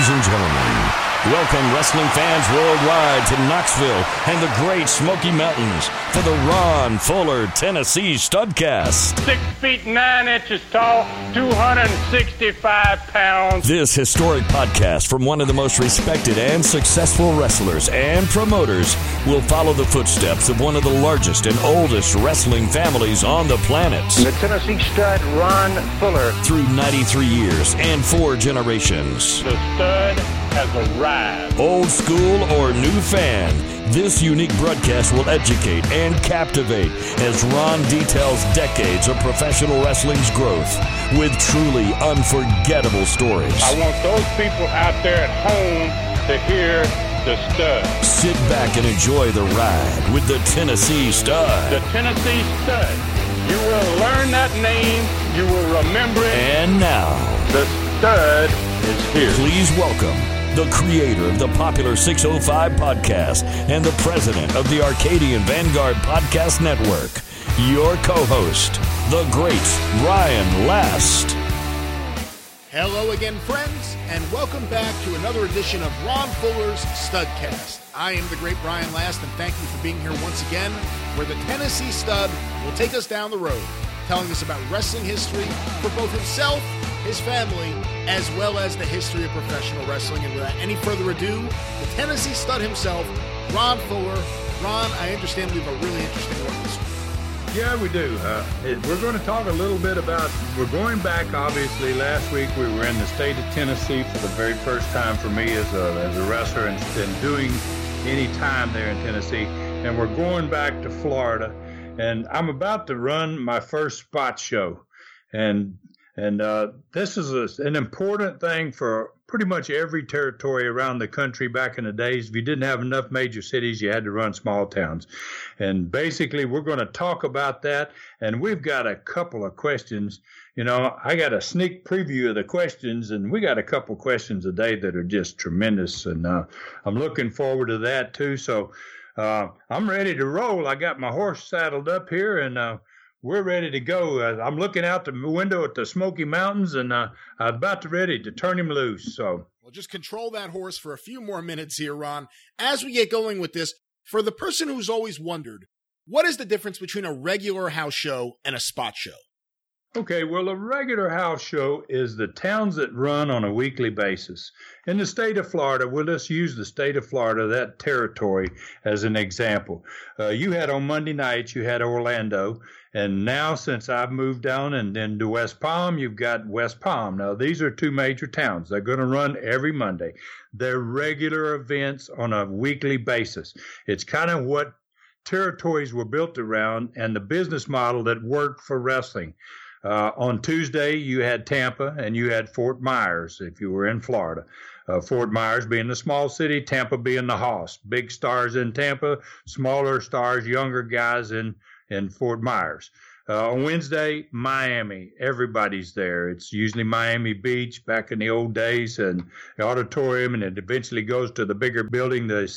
Ladies and gentlemen, welcome wrestling fans worldwide to Knoxville and the Great Smoky Mountains for the Ron Fuller Tennessee Studcast. 6 feet 9 inches tall, 265 pounds. This historic podcast from one of the most respected and successful wrestlers and promoters will follow the footsteps of one of the largest and oldest wrestling families on the planet. The Tennessee Stud, Ron Fuller. Through 93 years and 4 generations. The Stud has arrived. Old school or new fan, this unique broadcast will educate and captivate as Ron details decades of professional wrestling's growth with truly unforgettable stories. I want those people out there at home to hear the Stud. Sit back and enjoy the ride with the Tennessee Stud. The Tennessee Stud. You will learn that name. You will remember it. And now, the Stud is here. Please welcome the creator of the popular 605 podcast and the president of the Arcadian Vanguard Podcast Network, your co-host, the great Ryan Last. Hello again, friends, and welcome back to another edition of Ron Fuller's Studcast. I am the great Brian Last, and thank you for being here once again, where the Tennessee Stud will take us down the road, telling us about wrestling history for both himself, his family, as well as the history of professional wrestling. And without any further ado, the Tennessee Stud himself, Ron Fuller. Ron, I understand we have a really interesting one this week. Yeah, we do. We're going to talk a little bit about, we're going back, obviously, last week we were in the state of Tennessee for the very first time for me as a wrestler and doing any time there in Tennessee. And we're going back to Florida. And I'm about to run my first spot show. And this is an important thing for pretty much every territory around the country back in the days. If you didn't have enough major cities, you had to run small towns. And basically, we're going to talk about that. And we've got a couple of questions. You know, I got a sneak preview of the questions, and we got a couple questions a day that are just tremendous. And I'm looking forward to that, too. So I'm ready to roll. I got my horse saddled up here, and we're ready to go. I'm looking out the window at the Smoky Mountains, and I'm about ready to turn him loose. So, well, just control that horse for a few more minutes here, Ron. As we get going with this, for the person who's always wondered, what is the difference between a regular house show and a spot show? Okay, well, a regular house show is the towns that run on a weekly basis. In the state of Florida, we'll just use the state of Florida, that territory, as an example. You had on Monday nights, you had Orlando, and now since I've moved down and then to West Palm, you've got West Palm. Now, these are two major towns. They're going to run every Monday. They're regular events on a weekly basis. It's kind of what territories were built around and the business model that worked for wrestling. On Tuesday, you had Tampa and you had Fort Myers if you were in Florida. Fort Myers being the small city, Tampa being the hoss. Big stars in Tampa, smaller stars, younger guys in Fort Myers. On Wednesday, Miami. Everybody's there. It's usually Miami Beach back in the old days and the auditorium, and it eventually goes to the bigger building, the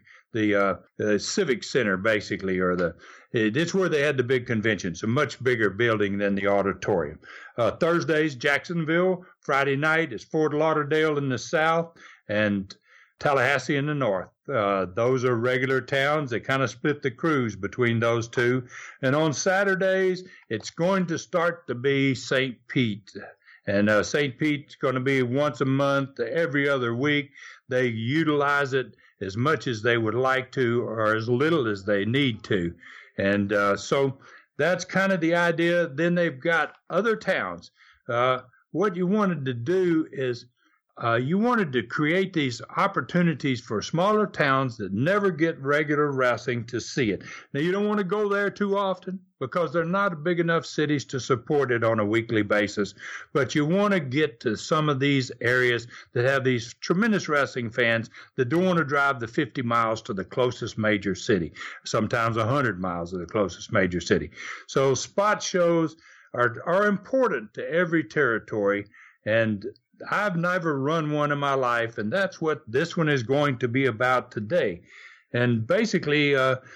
Civic Center, basically, or it's where they had the big conventions, a much bigger building than the auditorium. Thursdays, Jacksonville. Friday night is Fort Lauderdale in the south and Tallahassee in the north. Those are regular towns. They kind of split the crews between those two. And on Saturdays, it's going to start to be St. Pete. And St. Pete's going to be once a month, every other week. They utilize it as much as they would like to or as little as they need to. And so that's kind of the idea. Then they've got other towns. What you wanted to do is you wanted to create these opportunities for smaller towns that never get regular wrestling to see it. Now, you don't want to go there too often because they're not big enough cities to support it on a weekly basis. But you want to get to some of these areas that have these tremendous wrestling fans that don't want to drive the 50 miles to the closest major city, sometimes 100 miles to the closest major city. So spot shows are important to every territory, and I've never run one in my life, and that's what this one is going to be about today. And basically,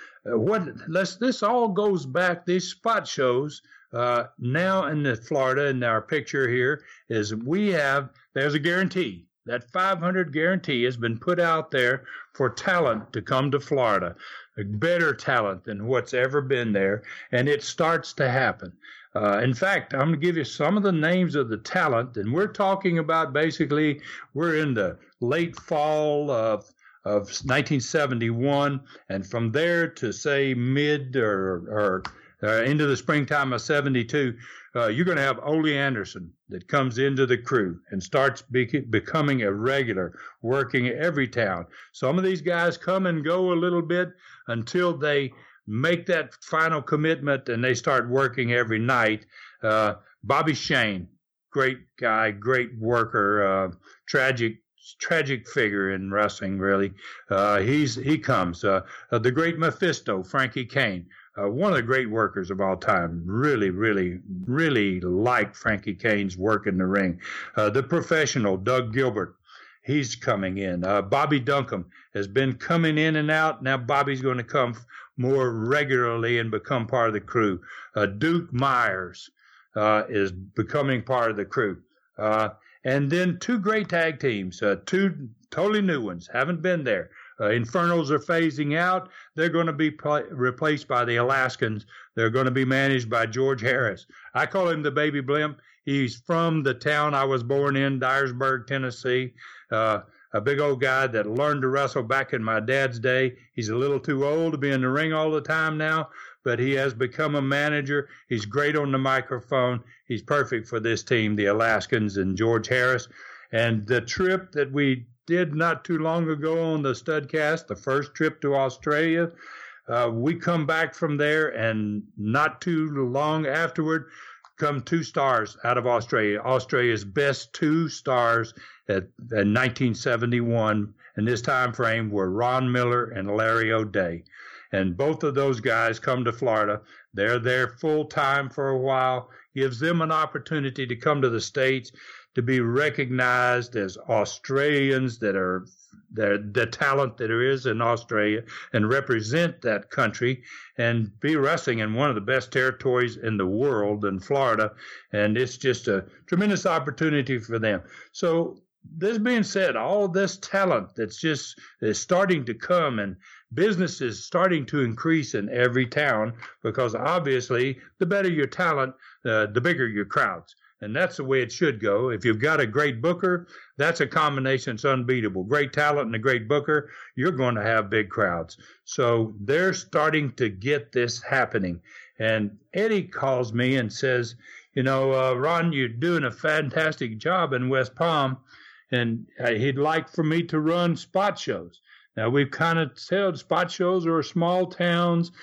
this all goes back, these spot shows, now in Florida, in our picture here, is there's a guarantee. That 500 guarantee has been put out there for talent to come to Florida, a better talent than what's ever been there, and it starts to happen. In fact, I'm going to give you some of the names of the talent, and we're talking about basically we're in the late fall of 1971, and from there to say mid or into the springtime of 72, you're going to have Ole Anderson that comes into the crew and starts becoming a regular, working every town. Some of these guys come and go a little bit until they make that final commitment and they start working every night. Bobby Shane, great guy, great worker, tragic figure in wrestling, really. He comes. The great Mephisto, Frankie Kane, one of the great workers of all time. Really, really, really like Frankie Kane's work in the ring. The professional, Doug Gilbert, he's coming in. Bobby Duncombe has been coming in and out. Now Bobby's going to come more regularly and become part of the crew. Duke Myers is becoming part of the crew. And then two great tag teams, two totally new ones, haven't been there. Infernals are phasing out. They're going to be replaced by the Alaskans. They're going to be managed by George Harris. I call him the Baby Blimp. He's from the town I was born in, Dyersburg, Tennessee. A big old guy that learned to wrestle back in my dad's day. He's a little too old to be in the ring all the time now, but he has become a manager. He's great on the microphone. He's perfect for this team, the Alaskans and George Harris. And the trip that we did not too long ago on the Studcast, the first trip to Australia, we come back from there, and not too long afterward come 2 stars out of Australia. Australia's best 2 stars in 1971 in this time frame were Ron Miller and Larry O'Day. And both of those guys come to Florida. They're there full time for a while, gives them an opportunity to come to the States, to be recognized as Australians that are the talent that there is in Australia and represent that country and be wrestling in one of the best territories in the world in Florida. And it's just a tremendous opportunity for them. So this being said, all this talent that's is starting to come, and business is starting to increase in every town, because obviously the better your talent, the bigger your crowds. And that's the way it should go. If you've got a great booker, that's a combination that's unbeatable. Great talent and a great booker, you're going to have big crowds. So they're starting to get this happening. And Eddie calls me and says, Ron, you're doing a fantastic job in West Palm, and he'd like for me to run spot shows. Now, we've kind of said spot shows are small towns.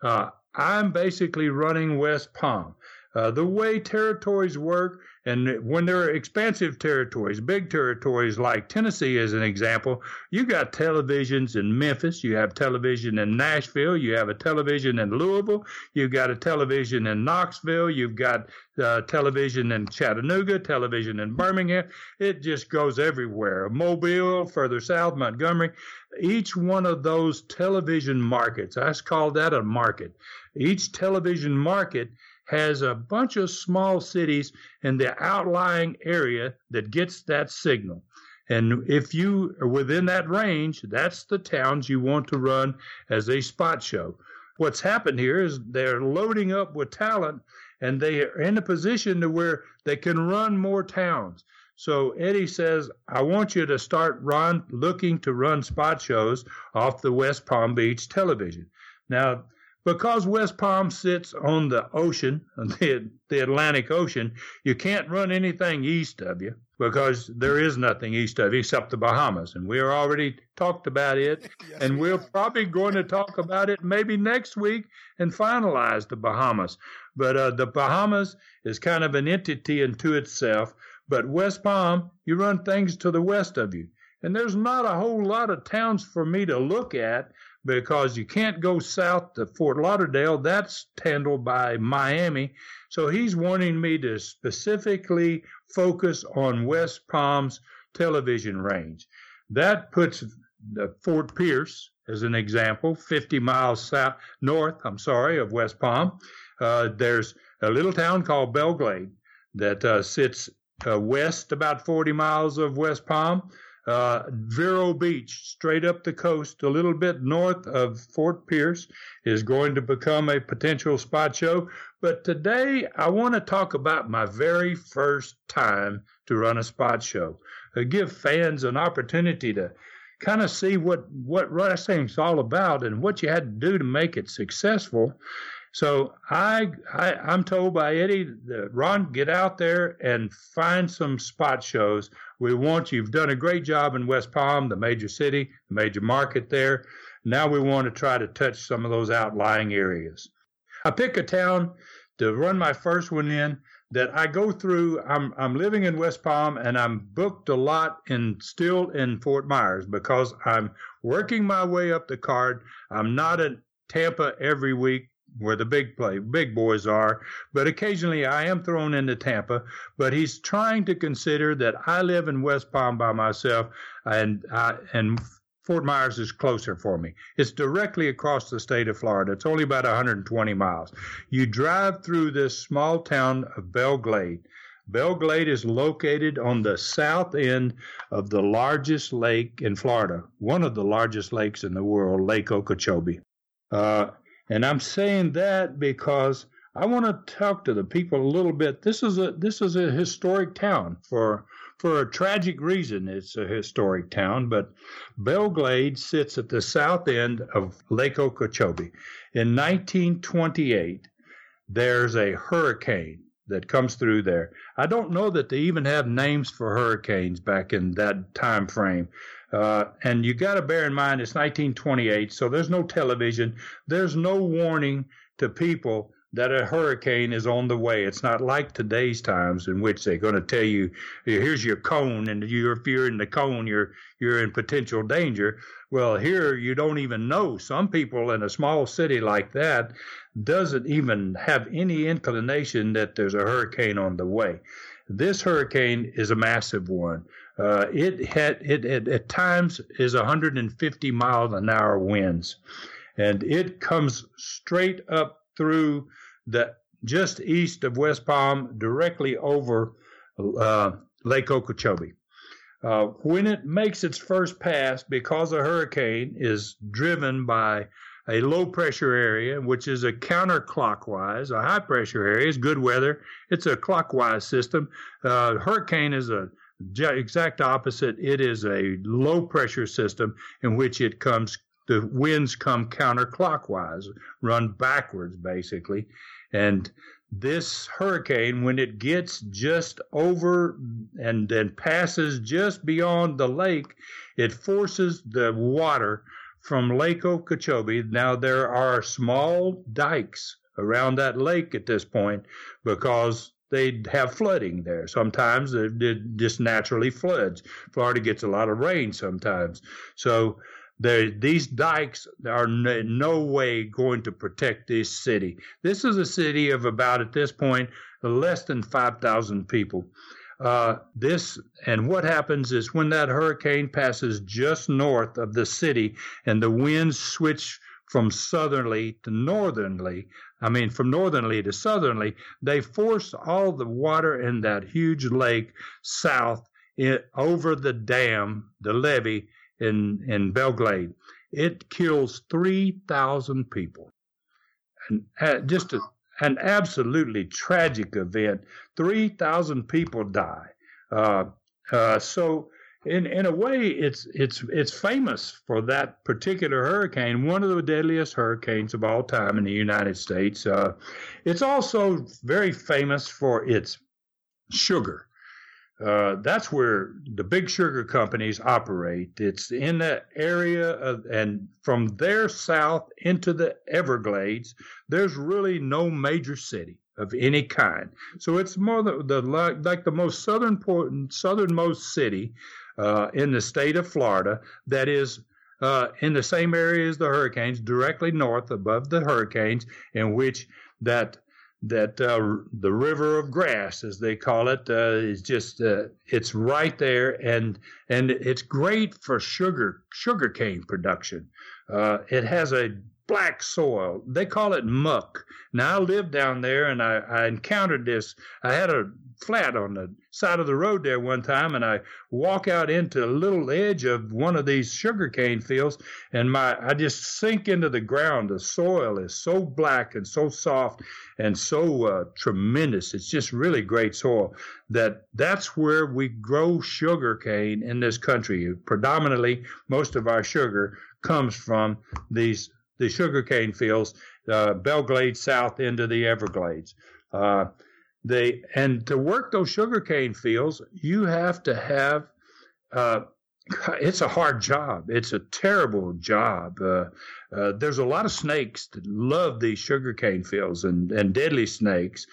I'm basically running West Palm. The way territories work, and when there are expansive territories, big territories like Tennessee as an example, you got televisions in Memphis, you have television in Nashville, you have a television in Louisville, you've got a television in Knoxville, you've got television in Chattanooga, television in Birmingham. It just goes everywhere. Mobile, further south, Montgomery. Each one of those television markets, I call that a market. Each television market has a bunch of small cities in the outlying area that gets that signal. And if you are within that range, that's the towns you want to run as a spot show. What's happened here is they're loading up with talent, and they are in a position to where they can run more towns. So Eddie says, I want you to start looking to run spot shows off the West Palm Beach television. Now, because West Palm sits on the ocean, the Atlantic Ocean, you can't run anything east of you, because there is nothing east of you except the Bahamas. And we already talked about it, yes, and we're probably going to talk about it maybe next week and finalize the Bahamas. But the Bahamas is kind of an entity unto itself. But West Palm, you run things to the west of you. And there's not a whole lot of towns for me to look at, because you can't go south to Fort Lauderdale. That's handled by Miami. So he's wanting me to specifically focus on West Palm's television range. That puts Fort Pierce, as an example, 50 miles north of West Palm. There's a little town called Belglade that sits west about 40 miles of West Palm. Vero Beach, straight up the coast, a little bit north of Fort Pierce, is going to become a potential spot show. But today, I want to talk about my very first time to run a spot show. Give fans an opportunity to kind of see what wrestling's all about and what you had to do to make it successful. So I'm told by Eddie, Ron, get out there and find some spot shows. You've done a great job in West Palm, the major city, the major market there. Now we want to try to touch some of those outlying areas. I pick a town to run my first one in that I go through. I'm living in West Palm, and I'm booked a lot still in Fort Myers because I'm working my way up the card. I'm not at Tampa every week, where the big boys are, but occasionally I am thrown into Tampa. But he's trying to consider that I live in West Palm by myself, and Fort Myers is closer for me. It's directly across the state of Florida. It's only about 120 miles. You drive through this small town of Belle Glade. Belle Glade is located on the south end of the largest lake in Florida, one of the largest lakes in the world, Lake Okeechobee. And I'm saying that because I want to talk to the people a little bit. This is a historic town for a tragic reason. It's a historic town, but Belle Glade sits at the south end of Lake Okeechobee. In 1928, there's a hurricane that comes through there. I don't know that they even have names for hurricanes back in that time frame. And you got to bear in mind it's 1928, so there's no television. There's no warning to people that a hurricane is on the way. It's not like today's times in which they're going to tell you, here's your cone, and if you're in the cone, you're in potential danger. Well, here you don't even know. Some people in a small city like that doesn't even have any inclination that there's a hurricane on the way. This hurricane is a massive one. It at times is 150 mile an hour winds, and it comes straight up through just east of West Palm, directly over Lake Okeechobee. When it makes its first pass, because a hurricane is driven by a low pressure area, which is a counterclockwise. A high pressure area is good weather. It's a clockwise system. Hurricane is a exact opposite. It is a low pressure system in which the winds come counterclockwise, run backwards basically. And this hurricane, when it gets just over and then passes just beyond the lake, it forces the water from Lake Okeechobee. Now, there are small dikes around that lake at this point because they have flooding there. Sometimes it just naturally floods. Florida gets a lot of rain sometimes. So these dikes are in no way going to protect this city. This is a city of about, at this point, less than 5,000 people. And what happens is when that hurricane passes just north of the city and the winds switch from northerly to southerly, they force all the water in that huge lake south over the dam, the levee in Belle Glade. It kills 3,000 people. And just an absolutely tragic event. 3,000 people die. So in a way, it's famous for that particular hurricane, one of the deadliest hurricanes of all time in the United States. It's also very famous for its sugar. That's where the big sugar companies operate. It's in that area and from there south into the Everglades, there's really no major city of any kind. So it's more like the most southernmost city in the state of Florida that is in the same area as the hurricanes, directly north above the hurricanes, in which that the river of grass, as they call it, is just it's right there, and it's great for sugarcane production. It has a black soil. They call it muck. Now, I lived down there, and I encountered this. I had a flat on the side of the road there one time, and I walk out into a little edge of one of these sugarcane fields, and I just sink into the ground. The soil is so black and so soft and so tremendous. It's just really great soil. That's where we grow sugarcane in this country. Predominantly, most of our sugar comes from the sugarcane fields, Belglade south into the Everglades. And to work those sugarcane fields, you have to have, it's a hard job. It's a terrible job. There's a lot of snakes that love these sugarcane fields and deadly snakes.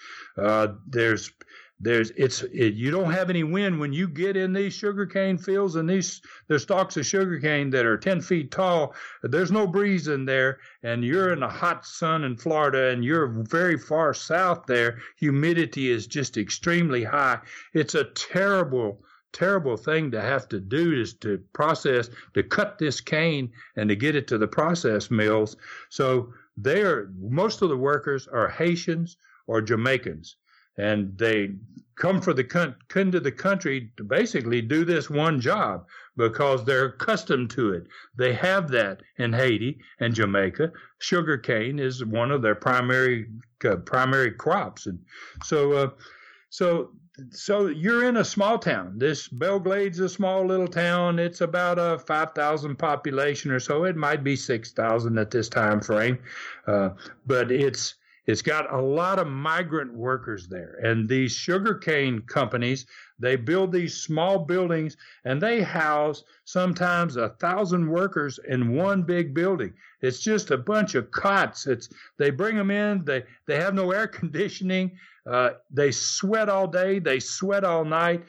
You don't have any wind when you get in these sugarcane fields, and there's stalks of sugarcane that are 10 feet tall. There's no breeze in there, and you're in the hot sun in Florida, and you're very far south there. Humidity is just extremely high. It's a terrible thing to have to do, is to cut this cane and to get it to the process mills. So most of the workers are Haitians or Jamaicans. And they come to the country to basically do this one job because they're accustomed to it. They have that in Haiti and Jamaica. Sugarcane is one of their primary crops, and so you're in a small town. This Belglade's a small little town. It's about a 5,000 population or so. It might be 6,000 at this time frame, but it's got a lot of migrant workers there. And these sugarcane companies, they build these small buildings, and they house sometimes 1,000 workers in one big building. It's just a bunch of cots. They bring them in. They have no air conditioning. They sweat all day. They sweat all night.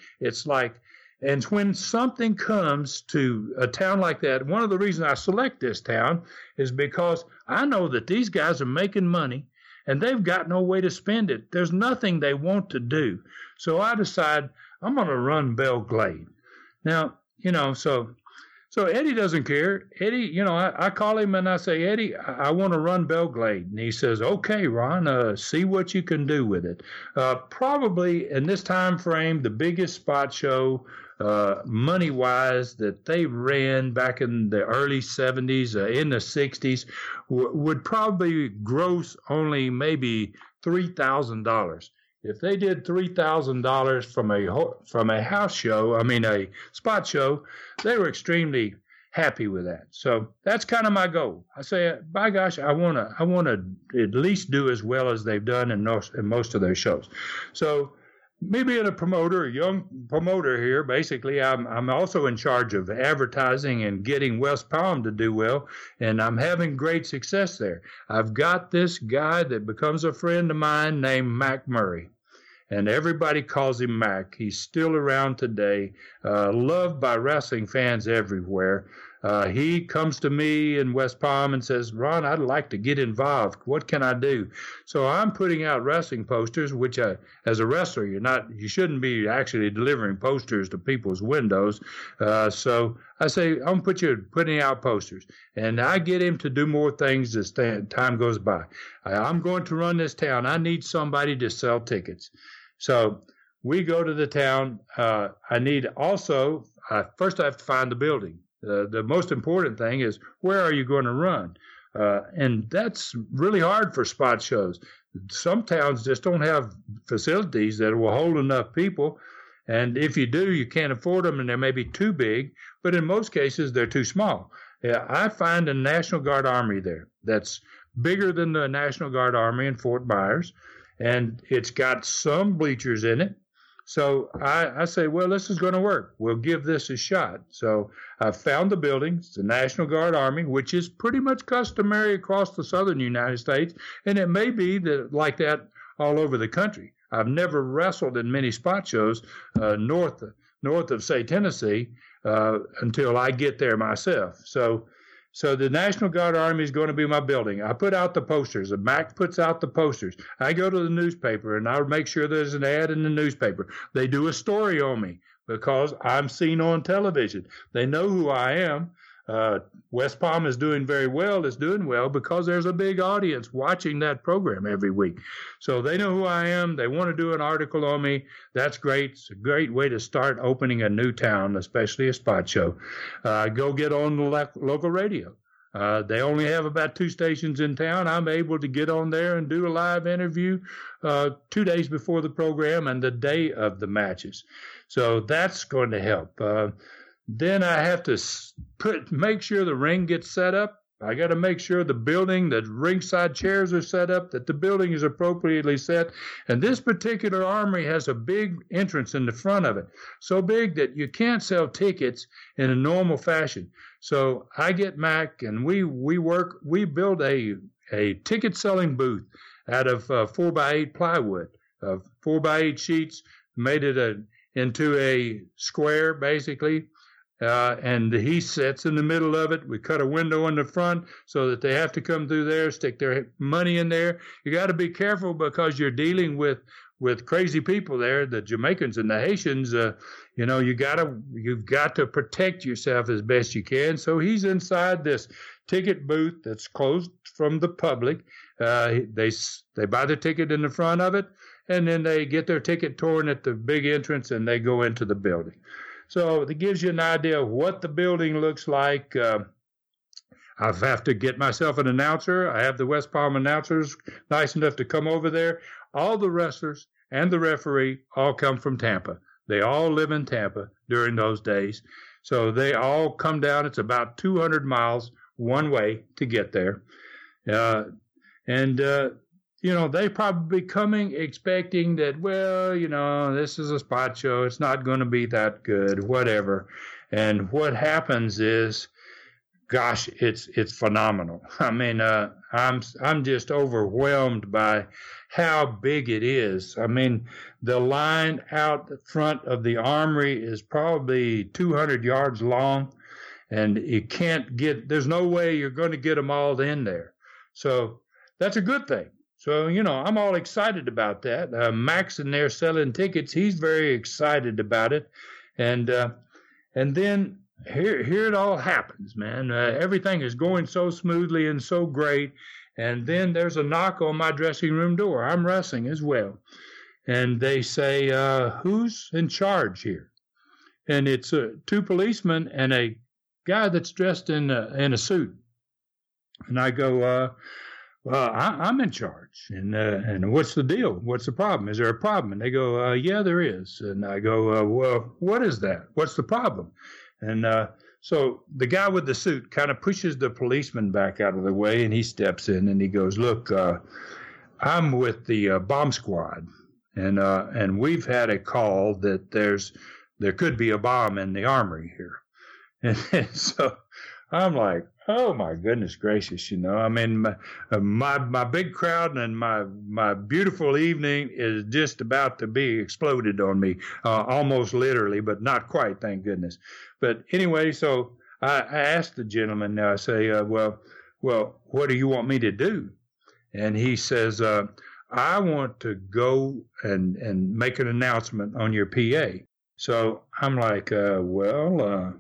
And when something comes to a town like that, one of the reasons I select this town is because I know that these guys are making money, and they've got no way to spend it. There's nothing they want to do. So I decide I'm going to run Belglade. Now, so Eddie doesn't care. Eddie, I call him and I say, Eddie, I want to run Belglade. And he says, okay, Ron, see what you can do with it. Probably in this time frame, the biggest spot show, money-wise, that they ran back in the early 70s, in the 60s, would probably gross only maybe $3,000. If they did $3,000 from a house show, a spot show, they were extremely happy with that. So that's kind of my goal. I say, by gosh, I want to at least do as well as they've done in most of their shows. So me being a young promoter here, basically, I'm also in charge of advertising and getting West Palm to do well, and I'm having great success there. I've got this guy that becomes a friend of mine named Mac Murray, and everybody calls him Mac. He's still around today, loved by wrestling fans everywhere. He comes to me in West Palm and says, Ron, I'd like to get involved. What can I do? So I'm putting out wrestling posters, which as a wrestler, you shouldn't be actually delivering posters to people's windows. So I say, I'm putting out posters, and I get him to do more things as time goes by. I'm going to run this town. I need somebody to sell tickets. So we go to the town. First I have to find the building. The most important thing is, where are you going to run? And that's really hard for spot shows. Some towns just don't have facilities that will hold enough people. And if you do, you can't afford them, and they may be too big. But in most cases, they're too small. I find a National Guard Army there that's bigger than the National Guard Army in Fort Myers, and it's got some bleachers in it. So I say, well, this is going to work. We'll give this a shot. So I found the building. It's the National Guard Army, which is pretty much customary across the southern United States, and it may be like that all over the country. I've never wrestled in many spot shows north of, say, Tennessee until I get there myself. So the National Guard Army is going to be my building. I put out the posters. The MAC puts out the posters. I go to the newspaper, and I make sure there's an ad in the newspaper. They do a story on me because I'm seen on television. They know who I am. West Palm is doing very well. It's doing well because there's a big audience watching that program every week. So they know who I am. They want to do an article on me. That's great. It's a great way to start opening a new town, especially a spot show. Go get on the local radio. They only have about 2 stations in town. I'm able to get on there and do a live interview 2 days before the program and the day of the matches. So that's going to help. Then I have to make sure the ring gets set up. I got to make sure the building, the ringside chairs are set up, that the building is appropriately set. And this particular armory has a big entrance in the front of it, so big that you can't sell tickets in a normal fashion. So I get Mac and we build a ticket selling booth out of 4x8 plywood, 4x8 sheets, made it into a square basically. And he sits in the middle of it. We cut a window in the front so that they have to come through there, stick their money in there. You got to be careful because you're dealing with crazy people there, the Jamaicans and the Haitians. You've got to protect yourself as best you can. So he's inside this ticket booth that's closed from the public. They buy the ticket in the front of it, and then they get their ticket torn at the big entrance, and they go into the building. So it gives you an idea of what the building looks like. I have to get myself an announcer. I have the West Palm announcers nice enough to come over there. All the wrestlers and the referee all come from Tampa. They all live in Tampa during those days. So they all come down. It's about 200 miles one way to get there. They probably coming expecting that, this is a spot show. It's not going to be that good, whatever. And what happens is, gosh, it's phenomenal. I mean, I'm just overwhelmed by how big it is. I mean, the line out front of the armory is probably 200 yards long, and there's no way you're going to get them all in there. So that's a good thing. So, I'm all excited about that. Max in there selling tickets, he's very excited about it. And then here it all happens, man. Everything is going so smoothly and so great. And then there's a knock on my dressing room door. I'm wrestling as well. And they say, who's in charge here? And it's 2 policemen and a guy that's dressed in a suit. And I go, I'm in charge. And what's the deal? What's the problem? Is there a problem? And they go, yeah, there is. And I go, well, what is that? What's the problem? And so the guy with the suit kind of pushes the policeman back out of the way, and he steps in and he goes, look, I'm with the bomb squad, and we've had a call that there could be a bomb in the armory here. And so I'm like, oh my goodness gracious, I mean, my big crowd and my beautiful evening is just about to be exploded on me, almost literally, but not quite, thank goodness. But anyway, so I asked the gentleman, I say, well, what do you want me to do? And he says, I want to go and make an announcement on your PA. So I'm like, well,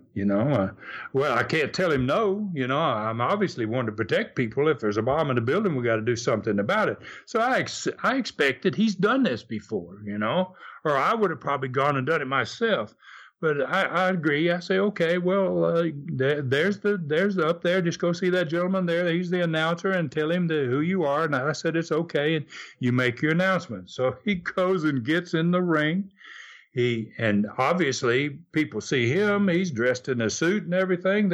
I can't tell him no. I'm obviously wanting to protect people. If there's a bomb in the building, we got to do something about it. So I expected he's done this before, or I would have probably gone and done it myself. But I agree. I say, okay, well, there's the up there. Just go see that gentleman there. He's the announcer, and tell him who you are. And I said, it's okay, and you make your announcement. So he goes and gets in the ring. And obviously people see him. He's dressed in a suit and everything.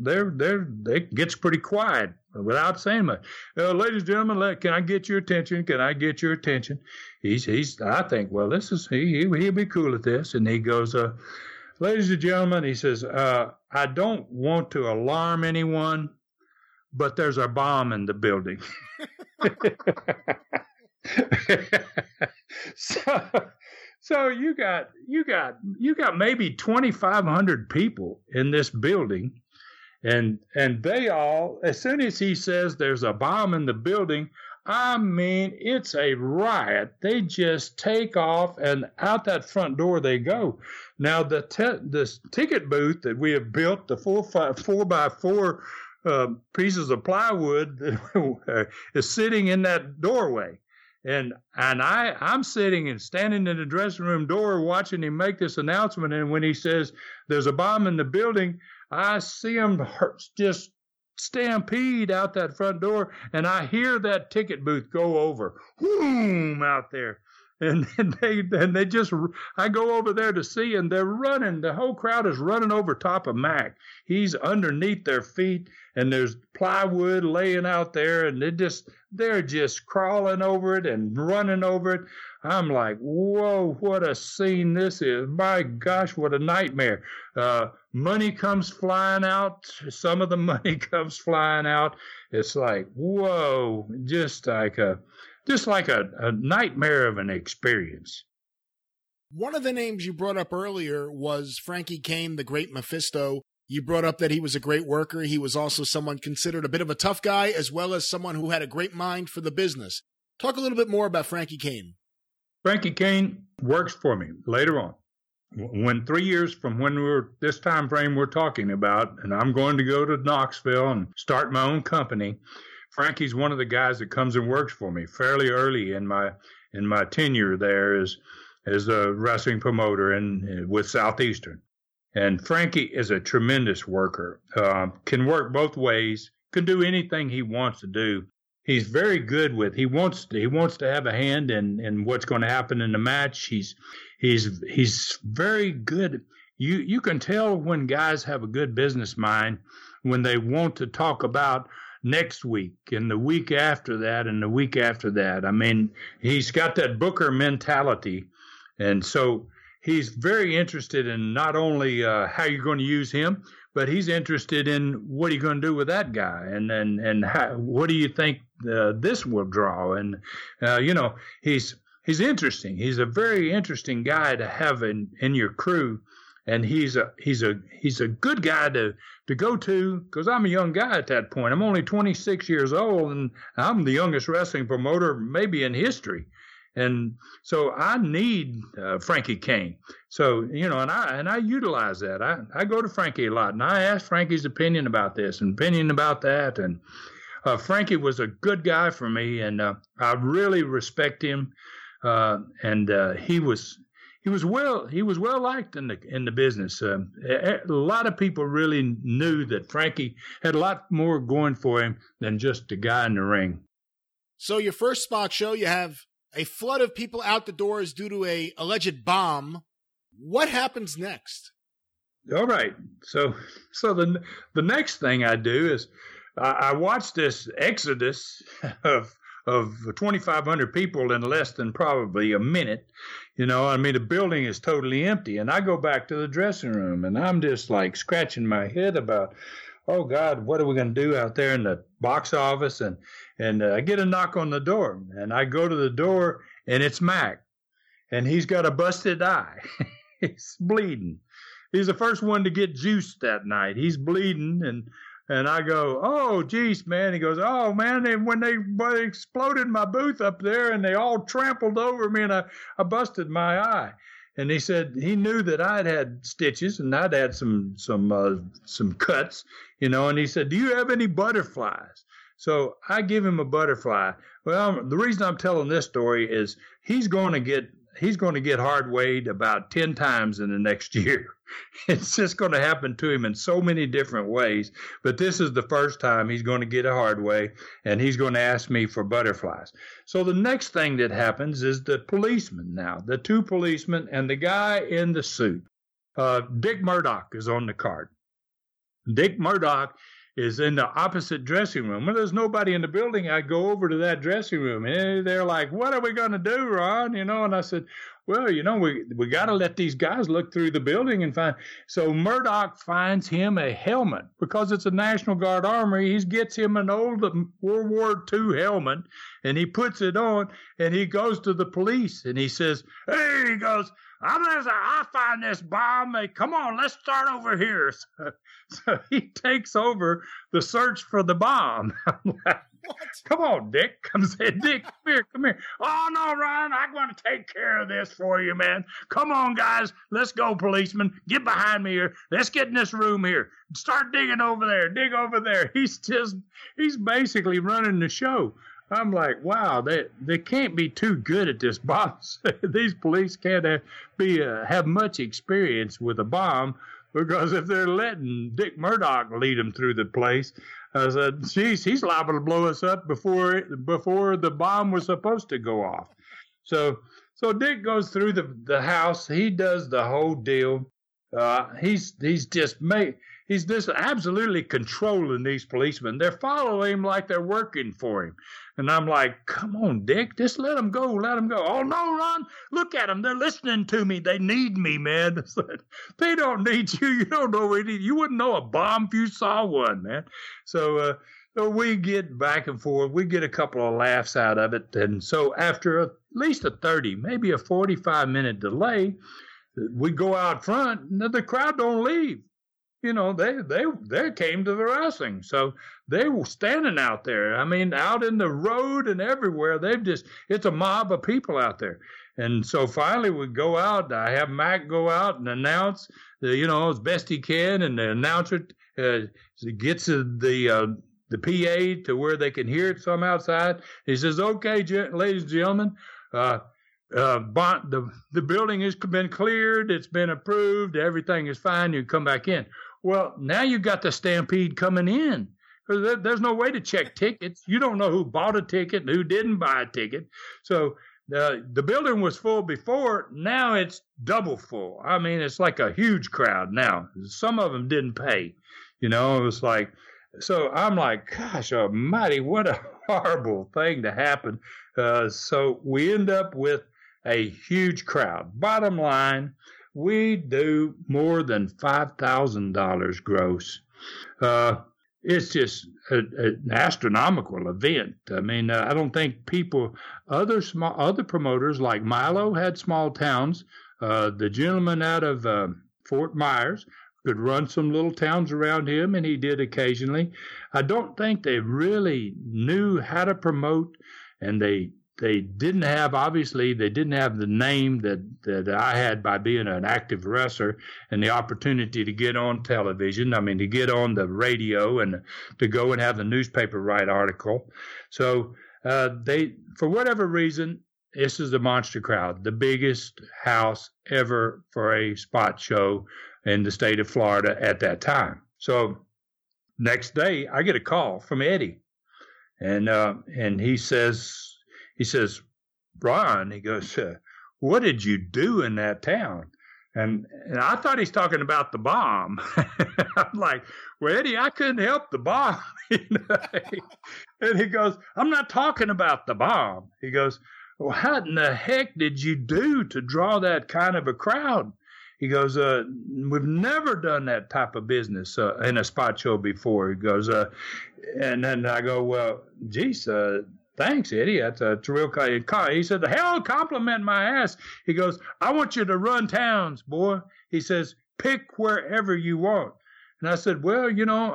It gets pretty quiet without saying much. Ladies and gentlemen, can I get your attention? Can I get your attention? I think, well, he'll be cool at this. And he goes, ladies and gentlemen, he says, I don't want to alarm anyone, but there's a bomb in the building. So you got maybe 2,500 people in this building, and they all, as soon as he says there's a bomb in the building, I mean, it's a riot. They just take off, and out that front door they go. Now, the ticket booth that we have built, the 4x4 pieces of plywood that is sitting in that doorway. And I'm sitting and standing in the dressing room door watching him make this announcement. And when he says there's a bomb in the building, I see him just stampede out that front door, and I hear that ticket booth go over, boom, out there. And they just, I go over there to see, and they're running. The whole crowd is running over top of Mac. He's underneath their feet, and there's plywood laying out there, and they're just crawling over it and running over it. I'm like, whoa, what a scene this is. My gosh, what a nightmare. Money comes flying out. Some of the money comes flying out. It's like, whoa, just like a nightmare of an experience. One of the names you brought up earlier was Frankie Kane, the great Mephisto. You brought up that he was a great worker. He was also someone considered a bit of a tough guy, as well as someone who had a great mind for the business. Talk a little bit more about Frankie Kane. Frankie Kane works for me later on. When 3 years from when this time frame we're talking about, and I'm going to go to Knoxville and start my own company, Frankie's one of the guys that comes and works for me fairly early in my tenure there as a wrestling promoter and with Southeastern. And Frankie is a tremendous worker, can work both ways, can do anything he wants to do. He's very good with. He wants to have a hand in what's going to happen in the match. He's very good. You can tell when guys have a good business mind when they want to talk about next week and the week after that and the week after that. I mean, he's got that Booker mentality, and so he's very interested in not only how you're going to use him, but he's interested in what are you going to do with that guy, and how, what do you think this will draw? And he's interesting. He's a very interesting guy to have in your crew, and he's a good guy to go to, because I'm a young guy at that point. I'm only 26 years old, and I'm the youngest wrestling promoter maybe in history. And so I need Frankie Kane. So, and I utilize that. I go to Frankie a lot, and I ask Frankie's opinion about this and opinion about that. And Frankie was a good guy for me, and I really respect him. And he was well liked in the business. A lot of people really knew that Frankie had a lot more going for him than just a guy in the ring. So your first spot show, you have a flood of people out the doors due to a alleged bomb. What happens next? All right. So the next thing I do is I watch this exodus of 2,500 people in less than probably a minute. The building is totally empty, and I go back to the dressing room, and I'm just like scratching my head about, oh God, what are we going to do out there in the box office? And I get a knock on the door, and I go to the door, and it's Mac, and he's got a busted eye. He's bleeding. He's the first one to get juiced that night. He's bleeding, and I go, oh, geez, man. He goes, oh, man, when they exploded my booth up there, and they all trampled over me, and I busted my eye. And he said he knew that I'd had stitches and I'd had some cuts, and he said, do you have any butterflies? So I give him a butterfly. Well, the reason I'm telling this story is he's going to get hard weighed about 10 times in the next year. It's just going to happen to him in so many different ways. But this is the first time he's going to get a hard way, and he's going to ask me for butterflies. So the next thing that happens is the policeman now, the two policemen and the guy in the suit. Dick Murdoch is on the card. Dick Murdoch is in the opposite dressing room. When there's nobody in the building, I go over to that dressing room, and they're like, what are we going to do, Ron? And I said, well, we got to let these guys look through the building and find. So Murdoch finds him a helmet because it's a National Guard armory. He gets him an old World War II helmet, and he puts it on, and he goes to the police, and he says, hey, he goes, I find this bomb. Hey, come on, let's start over here. So he takes over the search for the bomb. I'm like, Come on, Dick. Comes in, Dick, come here. Oh, no, Ryan, I'm going to take care of this for you, man. Come on, guys. Let's go, policeman. Get behind me here. Let's get in this room here. Start digging over there. Dig over there. He's basically running the show. I'm like, wow, they can't be too good at this bomb. These police can't have much experience with a bomb, because if they're letting Dick Murdoch lead them through the place, I said, geez, he's liable to blow us up before the bomb was supposed to go off. So Dick goes through the house. He does the whole deal. He's just absolutely controlling these policemen. They're following him like they're working for him. And I'm like, come on, Dick, just let them go. Let them go. Oh, no, Ron, look at them. They're listening to me. They need me, man. They don't need you. You don't know anything. You wouldn't know a bomb if you saw one, man. So we get back and forth. We get a couple of laughs out of it. And so after at least a 30, maybe a 45-minute delay, we go out front, and the crowd don't leave. You know, they came to the wrestling, so they were standing out there. I mean, out in the road and everywhere. It's a mob of people out there. And so finally we go out. I have Mac go out and announce, as best he can, and the announcer gets the PA to where they can hear it from outside. He says, "Okay, ladies and gentlemen, the building has been cleared. It's been approved. Everything is fine. You can come back in." Well, now you got the stampede coming in. There's no way to check tickets. You don't know who bought a ticket and who didn't buy a ticket. So the building was full before. Now it's double full. I mean, it's like a huge crowd now. Some of them didn't pay. It was like, so I'm like, gosh almighty, what a horrible thing to happen. So we end up with a huge crowd. Bottom line, we do more than $5,000 gross. It's just an astronomical event. I mean, I don't think other promoters like Milo had small towns. The gentleman out of Fort Myers could run some little towns around him, and he did occasionally. I don't think they really knew how to promote, and they didn't have the name that I had by being an active wrestler and the opportunity to get on television. I mean, to get on the radio and to go and have the newspaper write article. So for whatever reason, this is a monster crowd, the biggest house ever for a spot show in the state of Florida at that time. So next day, I get a call from Eddie, and he says, "Ron," he goes, "what did you do in that town?" And I thought he's talking about the bomb. I'm like, "Well, Eddie, I couldn't help the bomb." And he goes, "I'm not talking about the bomb." He goes, "Well, how in the heck did you do to draw that kind of a crowd?" He goes, "We've never done that type of business in a spot show before." He goes, and then I go, "Well, geez, thanks, Eddie. That's a real kind." He said, "The hell, compliment my ass." He goes, "I want you to run towns, boy." He says, "Pick wherever you want." And I said, "Well,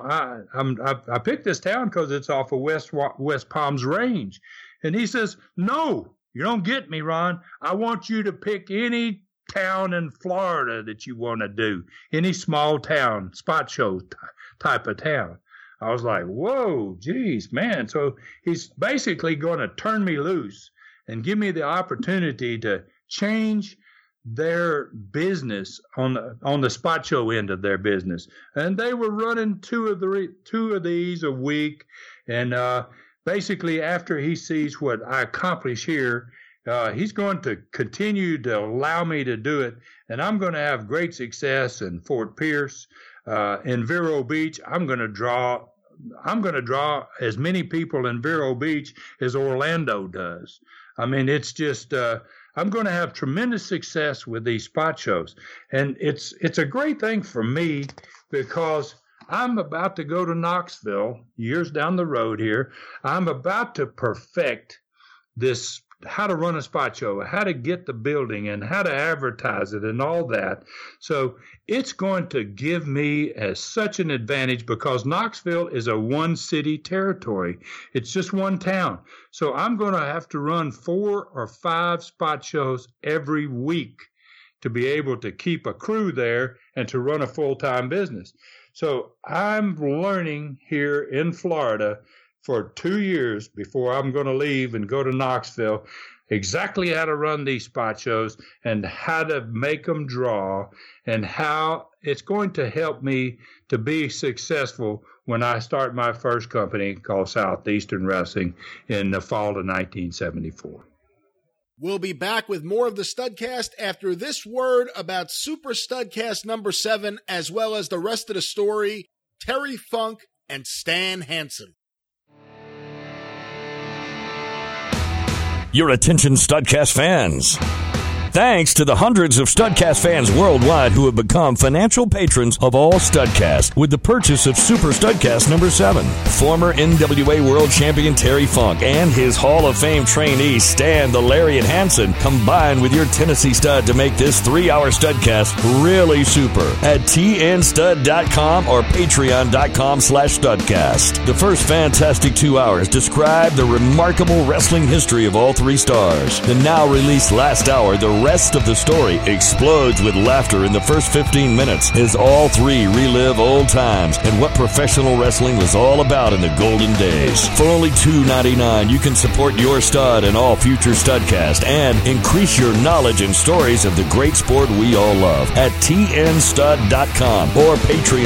I picked this town because it's off of West Palms Range." And he says, "No, you don't get me, Ron. I want you to pick any town in Florida that you want to do, any small town, spot show type of town." I was like, whoa, geez, man. So he's basically going to turn me loose and give me the opportunity to change their business on the spot show end of their business. And they were running two of these a week. And basically, after he sees what I accomplish here, he's going to continue to allow me to do it. And I'm going to have great success in Fort Pierce, in Vero Beach. I'm going to draw as many people in Vero Beach as Orlando does. I mean, it's just, I'm going to have tremendous success with these spot shows. And it's a great thing for me because I'm about to go to Knoxville years down the road here. I'm about to perfect this how to run a spot show, how to get the building, and how to advertise it, and all that. So it's going to give me such an advantage because Knoxville is a one-city territory. It's just one town. So I'm going to have to run 4 or 5 spot shows every week to be able to keep a crew there and to run a full-time business. So I'm learning here in Florida for 2 years before I'm going to leave and go to Knoxville exactly how to run these spot shows and how to make them draw and how it's going to help me to be successful when I start my first company called Southeastern Wrestling in the fall of 1974. We'll be back with more of the Studcast after this word about Super Studcast number 7, as well as the rest of the story, Terry Funk and Stan Hansen. Your attention, Studcast fans. Thanks to the hundreds of Studcast fans worldwide who have become financial patrons of all Studcast with the purchase of Super Studcast number 7. Former NWA World Champion Terry Funk and his Hall of Fame trainee Stan the Lariat Hansen combined with your Tennessee Stud to make this 3-hour Studcast really super at tnstud.com or patreon.com/Studcast. The first fantastic 2 hours describe the remarkable wrestling history of all 3 stars. The now released last hour, the rest of the story explodes with laughter in the first 15 minutes as all 3 relive old times and what professional wrestling was all about in the golden days. For only $2.99, you can support your stud and all future Studcast and increase your knowledge and stories of the great sport we all love at tnstud.com or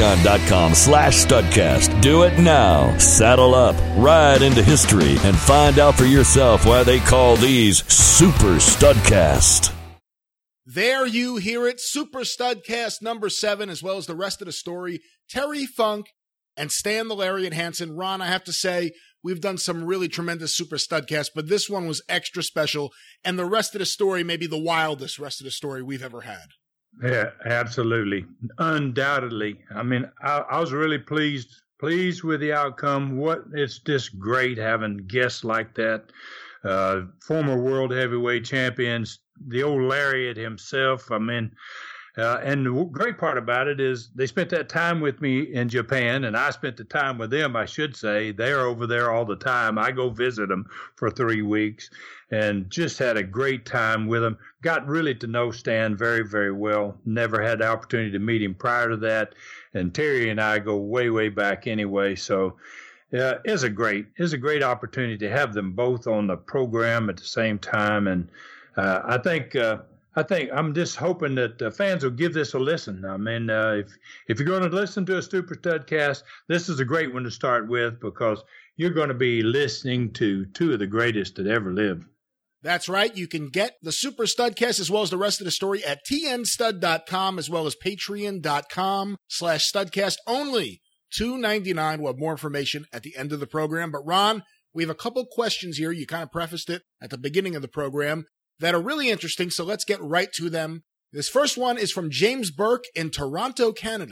patreon.com/Studcast. Do it now. Saddle up, ride into history, and find out for yourself why they call these Super Studcast. There you hear it, Super Studcast number 7, as well as the rest of the story, Terry Funk and Stan the Lariat Hansen. Ron, I have to say, we've done some really tremendous Super Studcasts, but this one was extra special, and the rest of the story may be the wildest rest of the story we've ever had. Yeah, absolutely. Undoubtedly. I mean, I was really pleased with the outcome. It's just great having guests like that. Former world heavyweight champions, the old Lariat himself. I mean, and the great part about it is they spent that time with me in Japan, and I spent the time with them, I should say. They're over there all the time. I go visit them for 3 weeks and just had a great time with them. Got really to know Stan very, very well. Never had the opportunity to meet him prior to that. And Terry and I go way, way back anyway. So it's a great opportunity to have them both on the program at the same time. And I think I'm just hoping that fans will give this a listen. I mean, if you're going to listen to a Super Studcast, this is a great one to start with because you're going to be listening to 2 of the greatest that ever lived. That's right. You can get the Super Studcast as well as the rest of the story at tnstud.com as well as patreon.com/Studcast. Only $2.99. We'll have more information at the end of the program. But Ron, we have a couple questions here. You kind of prefaced it at the beginning of the program that are really interesting, so let's get right to them. This first one is from James Burke in Toronto, Canada.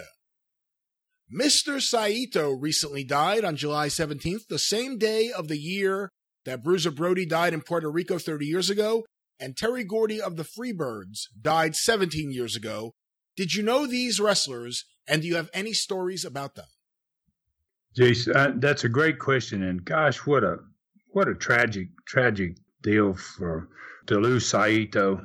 Mr. Saito recently died on July 17th, the same day of the year that Bruiser Brody died in Puerto Rico 30 years ago, and Terry Gordy of the Freebirds died 17 years ago. Did you know these wrestlers, and do you have any stories about them? Jason, that's a great question, and gosh, what a tragic deal to lose Saito.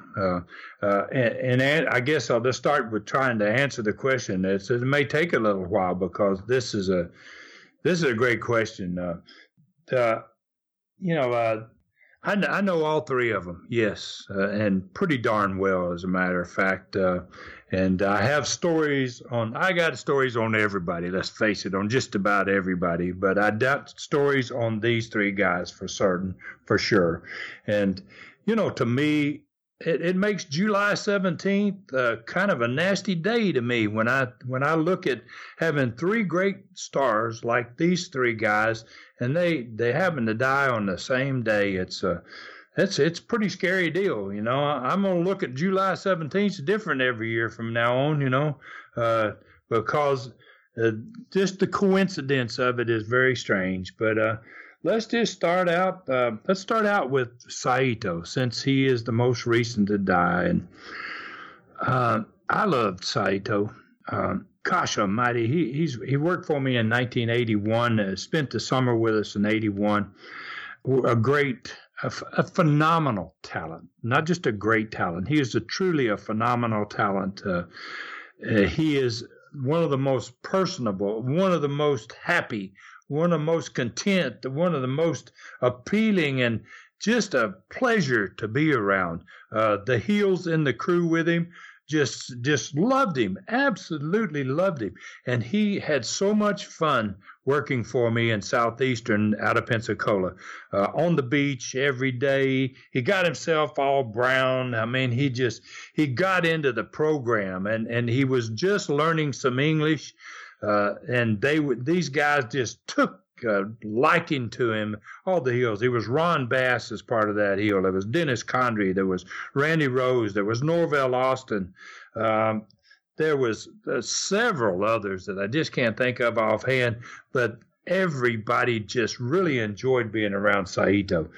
And I guess I'll just start with trying to answer the question. It may take a little while because this is a great question. I know all 3 of them, yes, and pretty darn well, as a matter of fact. And I got stories on everybody, let's face it, on just about everybody. But I doubt stories on these 3 guys for sure. And, to me, it makes July 17th kind of a nasty day to me when I look at having 3 great stars like these 3 guys, and they happen to die on the same day. It's a pretty scary deal. I'm going to look at July 17th different every year from now on, because just the coincidence of it is very strange. But let's just start out. Let's start out with Saito, since he is the most recent to die. And I loved Saito. Gosh almighty, he worked for me in 1981. Spent the summer with us in '81. A phenomenal talent. Not just a great talent. He is truly a phenomenal talent. He is one of the most personable, one of the most happy, one of the most content, one of the most appealing, and just a pleasure to be around. The Heels in the crew with him just loved him, absolutely loved him. And he had so much fun working for me in Southeastern out of Pensacola, on the beach every day. He got himself all brown. I mean, he got into the program, and he was just learning some English. And these guys just took liking to him, all the Heels. There was Ron Bass as part of that Heel. There was Dennis Condrey. There was Randy Rose. There was Norvell Austin. There was several others that I just can't think of offhand, but everybody just really enjoyed being around Saito.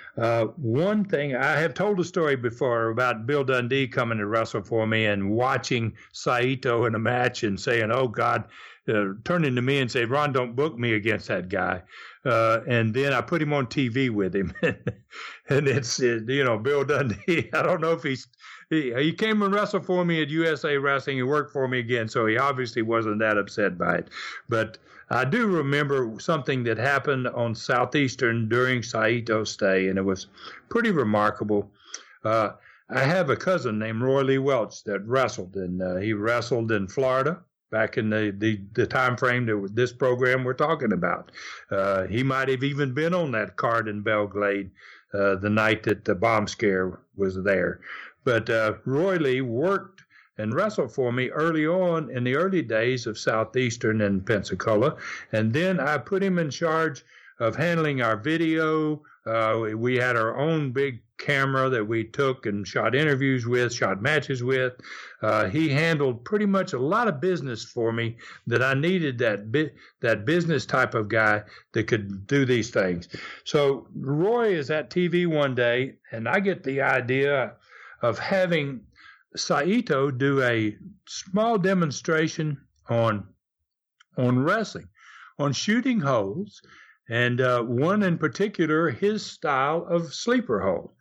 One thing, I have told a story before about Bill Dundee coming to wrestle for me and watching Saito in a match and saying, oh, God, turning to me and say, Ron, don't book me against that guy. And then I put him on TV with him. And it's, Bill Dundee, I don't know if he came and wrestled for me at USA Wrestling. He worked for me again, so he obviously wasn't that upset by it. But I do remember something that happened on Southeastern during Saito's stay, and it was pretty remarkable. I have a cousin named Roy Lee Welch that wrestled, and he wrestled in Florida back in the time frame that this program we're talking about. He might have even been on that card in Belgrade the night that the bomb scare was there. But Roy Lee worked and wrestled for me early on in the early days of Southeastern and Pensacola. And then I put him in charge of handling our video. We had our own big camera that we took and shot interviews with, shot matches with. He handled pretty much a lot of business for me that I needed, that business type of guy that could do these things. So Roy is at TV one day, and I get the idea of having Saito do a small demonstration on wrestling, on shooting holes, and one in particular, his style of sleeper hold.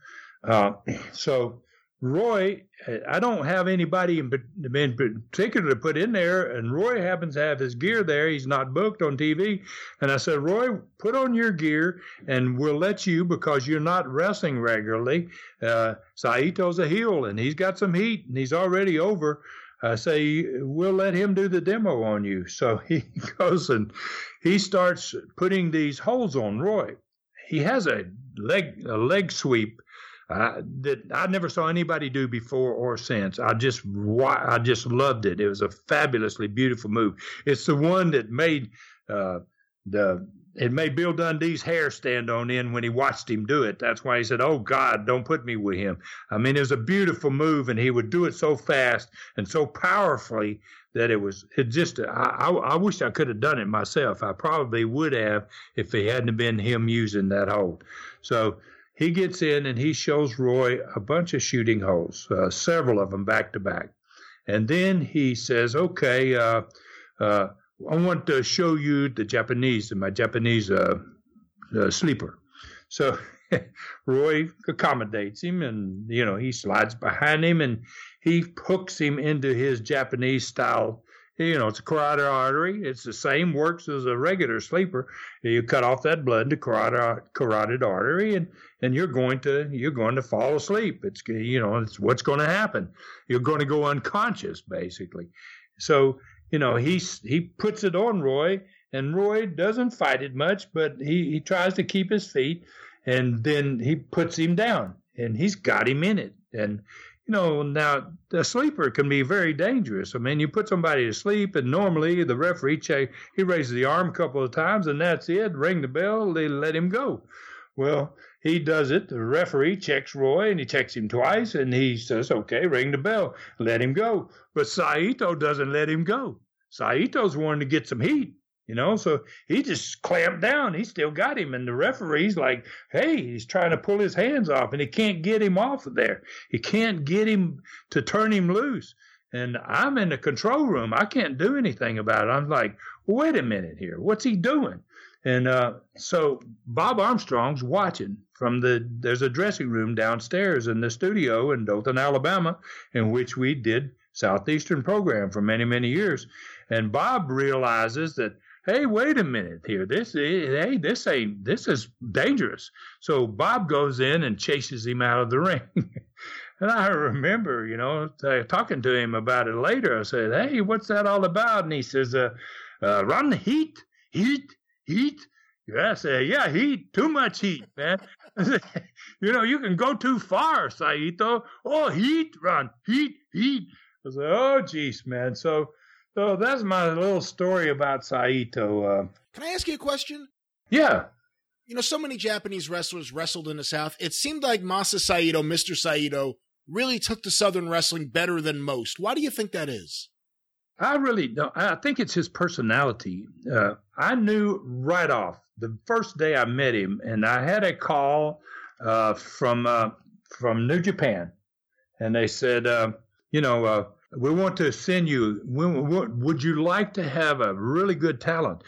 So Roy, I don't have anybody in particular to put in there, and Roy happens to have his gear there. He's not booked on TV. And I said, Roy, put on your gear, and we'll let you, because you're not wrestling regularly. Saito's a heel, and he's got some heat, and he's already over. I say, we'll let him do the demo on you. So he goes and he starts putting these holes on Roy. He has a leg sweep that I never saw anybody do before or since. I just loved it. It was a fabulously beautiful move. It's the one that made Bill Dundee's hair stand on end when he watched him do it. That's why he said, "Oh God, don't put me with him." I mean, it was a beautiful move, and he would do it so fast and so powerfully that I wish I could have done it myself. I probably would have if it hadn't been him using that hold. So he gets in and he shows Roy a bunch of shooting holes, several of them back to back. And then he says, okay, I want to show you my Japanese sleeper. So Roy accommodates him, and, he slides behind him and he hooks him into his Japanese style. It's a carotid artery. It's the same, works as a regular sleeper. You cut off that blood to carotid artery, and you're going to fall asleep. It's what's going to happen. You're going to go unconscious, basically. So, he puts it on Roy, and Roy doesn't fight it much, but he tries to keep his feet, and then he puts him down, and he's got him in it. And now the sleeper can be very dangerous. I mean, you put somebody to sleep, and normally the referee he raises the arm a couple of times, and that's it. Ring the bell, they let him go. Well, he does it. The referee checks Roy, and he checks him twice, and he says, okay, ring the bell, let him go. But Saito doesn't let him go. Saito's wanting to get some heat. So he just clamped down. He still got him. And the referee's like, hey, he's trying to pull his hands off, and he can't get him off of there. He can't get him to turn him loose. And I'm in the control room. I can't do anything about it. I'm like, wait a minute here. What's he doing? And so Bob Armstrong's watching there's a dressing room downstairs in the studio in Dothan, Alabama, in which we did Southeastern program for many, many years. And Bob realizes that, hey, wait a minute here. This is dangerous. So Bob goes in and chases him out of the ring. And I remember, talking to him about it later. I said, hey, what's that all about? And he says, run the heat. I said, yeah, heat, too much heat, man. You can go too far, Saito. Oh, heat, run, heat. I said, oh, geez, man. So that's my little story about Saito. Can I ask you a question? Yeah. So many Japanese wrestlers wrestled in the South. It seemed like Masa Saito, Mr. Saito, really took to Southern wrestling better than most. Why do you think that is? I really don't. I think it's his personality. I knew right off the first day I met him, and I had a call from New Japan, and they said, we want to send you. Would you like to have a really good talent?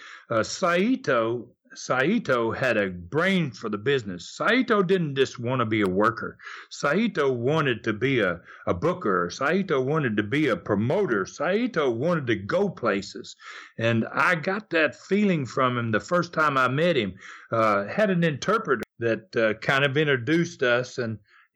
Saito had a brain for the business. Saito didn't just want to be a worker. Saito wanted to be a booker. Saito wanted to be a promoter. Saito wanted to go places. And I got that feeling from him the first time I met him. Had an interpreter that kind of introduced us, and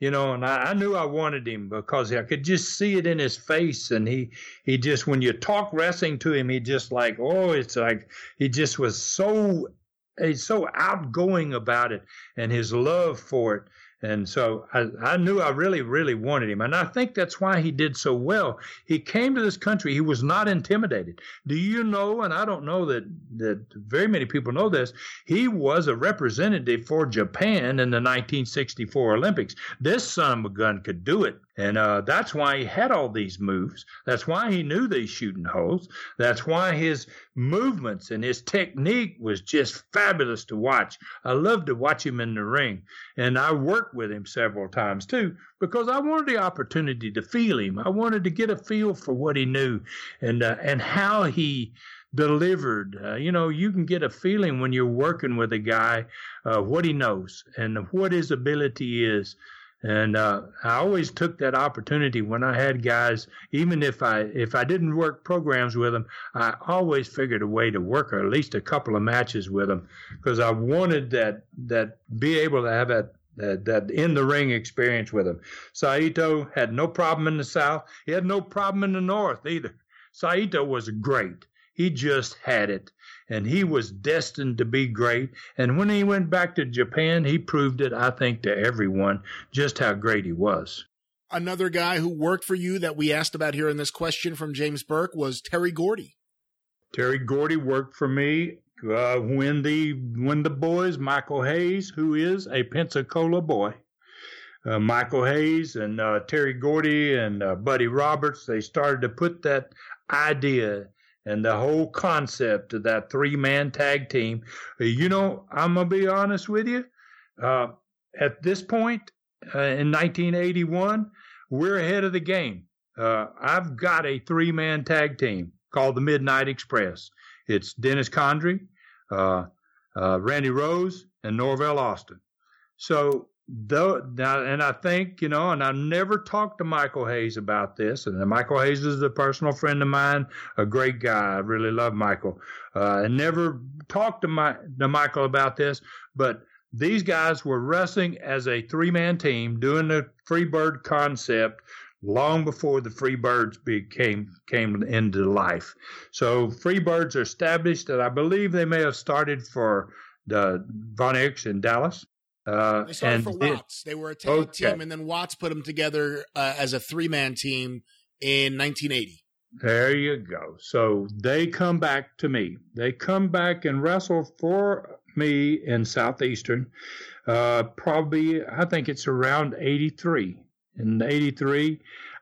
I knew I wanted him because I could just see it in his face. And he just, when you talk wrestling to him, he just like, it's like he just was he's so outgoing about it and his love for it. And so I knew I really, really wanted him. And I think that's why he did so well. He came to this country. He was not intimidated. Do you know, and I don't know that very many people know this, he was a representative for Japan in the 1964 Olympics. This son of a gun could do it. And that's why he had all these moves. That's why he knew these shooting holes. That's why his movements and his technique was just fabulous to watch. I loved to watch him in the ring. And I worked with him several times, too, because I wanted the opportunity to feel him. I wanted to get a feel for what he knew and how he delivered. You can get a feeling when you're working with a guy, what he knows and what his ability is. And I always took that opportunity when I had guys, even if I didn't work programs with them, I always figured a way to work at least a couple of matches with them because I wanted that be able to have that in the ring experience with him. Saito had no problem in the South. He had no problem in the North either. Saito was great. He just had it, and he was destined to be great. And when he went back to Japan, he proved it, I think, to everyone just how great he was. Another guy who worked for you that we asked about here in this question from James Burke was Terry Gordy. Terry Gordy worked for me when the boys, Michael Hayes, who is a Pensacola boy, Michael Hayes and Terry Gordy and Buddy Roberts, they started to put that idea and the whole concept of that three-man tag team. I'm going to be honest with you. At this point, in 1981, we're ahead of the game. I've got a three-man tag team called the Midnight Express. It's Dennis Condrey, Randy Rose, and Norvell Austin. So, and I think, and I never talked to Michael Hayes about this. And Michael Hayes is a personal friend of mine, a great guy. I really love Michael. I never talked to Michael about this, but these guys were wrestling as a three-man team, doing the Freebird concept long before the Freebirds came into life. So Freebirds are established, and I believe they may have started for the Von Erich in Dallas. They started for Watts. They were a tag team, and then Watts put them together as a three-man team in 1980. There you go. So they come back to me. They come back and wrestle for me in Southeastern. Probably, I think it's around 83. In 83,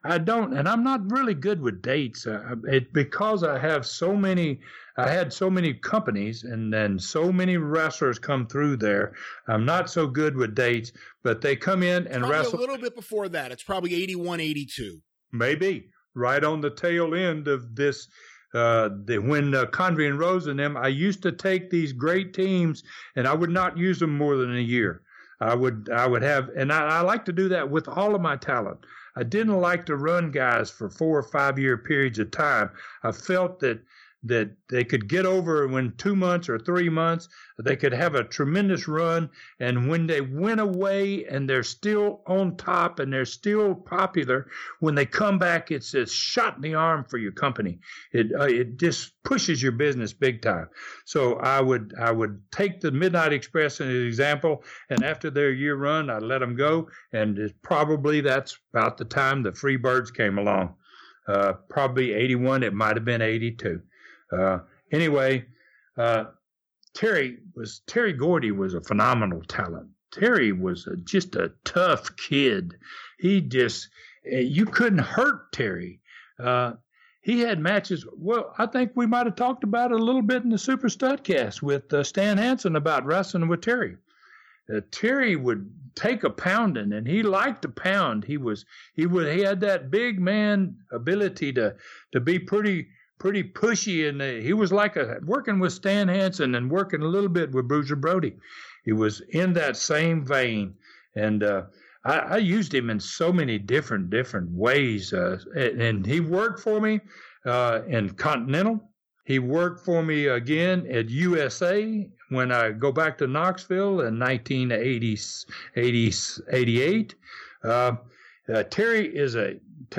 I don't, and I'm not really good with dates. Because I had so many companies and then so many wrestlers come through there. I'm not so good with dates, but they come in and wrestle. A little bit before that. It's probably 81, 82. Maybe right on the tail end of this. When Convy and Rose and them, I used to take these great teams and I would not use them more than a year. I would have, and I like to do that with all of my talent. I didn't like to run guys for 4 or 5 year periods of time. I felt that they could get over in 2 months or 3 months. They could have a tremendous run. And when they went away and they're still on top and they're still popular, when they come back, it's a shot in the arm for your company. It just pushes your business big time. So I would take the Midnight Express as an example. And after their year run, I'd let them go. And that's about the time the Freebirds came along. Probably 81. It might have been 82. Anyway, Terry Gordy was a phenomenal talent. Terry was just a tough kid. You couldn't hurt Terry. He had matches. Well, I think we might have talked about it a little bit in the Super Studcast with Stan Hansen about wrestling with Terry. Terry would take a pounding, and he liked to pound. He had that big man ability to be pretty pushy, and he was like working with Stan Hansen and working a little bit with Bruiser Brody. He was in that same vein, and I used him in so many different ways. And he worked for me in Continental. He worked for me again at USA when I go back to Knoxville in 1988. Terry's a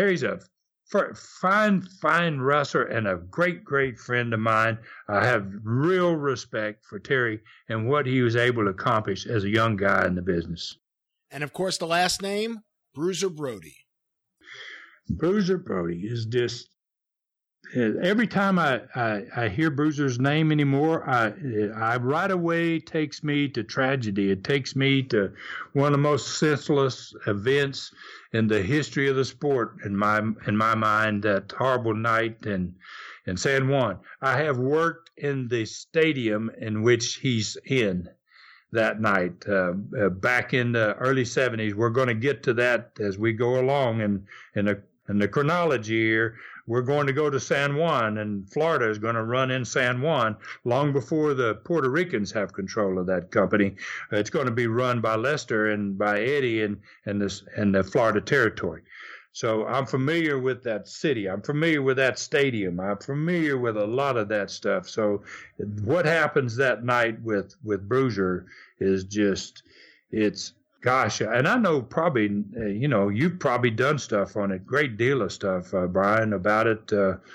fine wrestler and a great friend of mine. I have real respect for Terry and what he was able to accomplish as a young guy in the business. And of course, the last name, Bruiser Brody. Bruiser Brody is just, every time I hear Bruiser's name anymore, I right away takes me to tragedy. It takes me to one of the most senseless events in the history of the sport in my mind, that horrible night in San Juan. I have worked in the stadium in which he's in that night back in the early 70s. We're going to get to that as we go along in the chronology here. We're going to go to San Juan, and Florida is going to run in San Juan long before the Puerto Ricans have control of that company. It's going to be run by Lester and by Eddie and the Florida territory. So I'm familiar with that city. I'm familiar with that stadium. I'm familiar with a lot of that stuff. So what happens that night with Bruiser is just, gosh, and I know probably, you've probably done stuff on it, great deal of stuff, Brian, about it.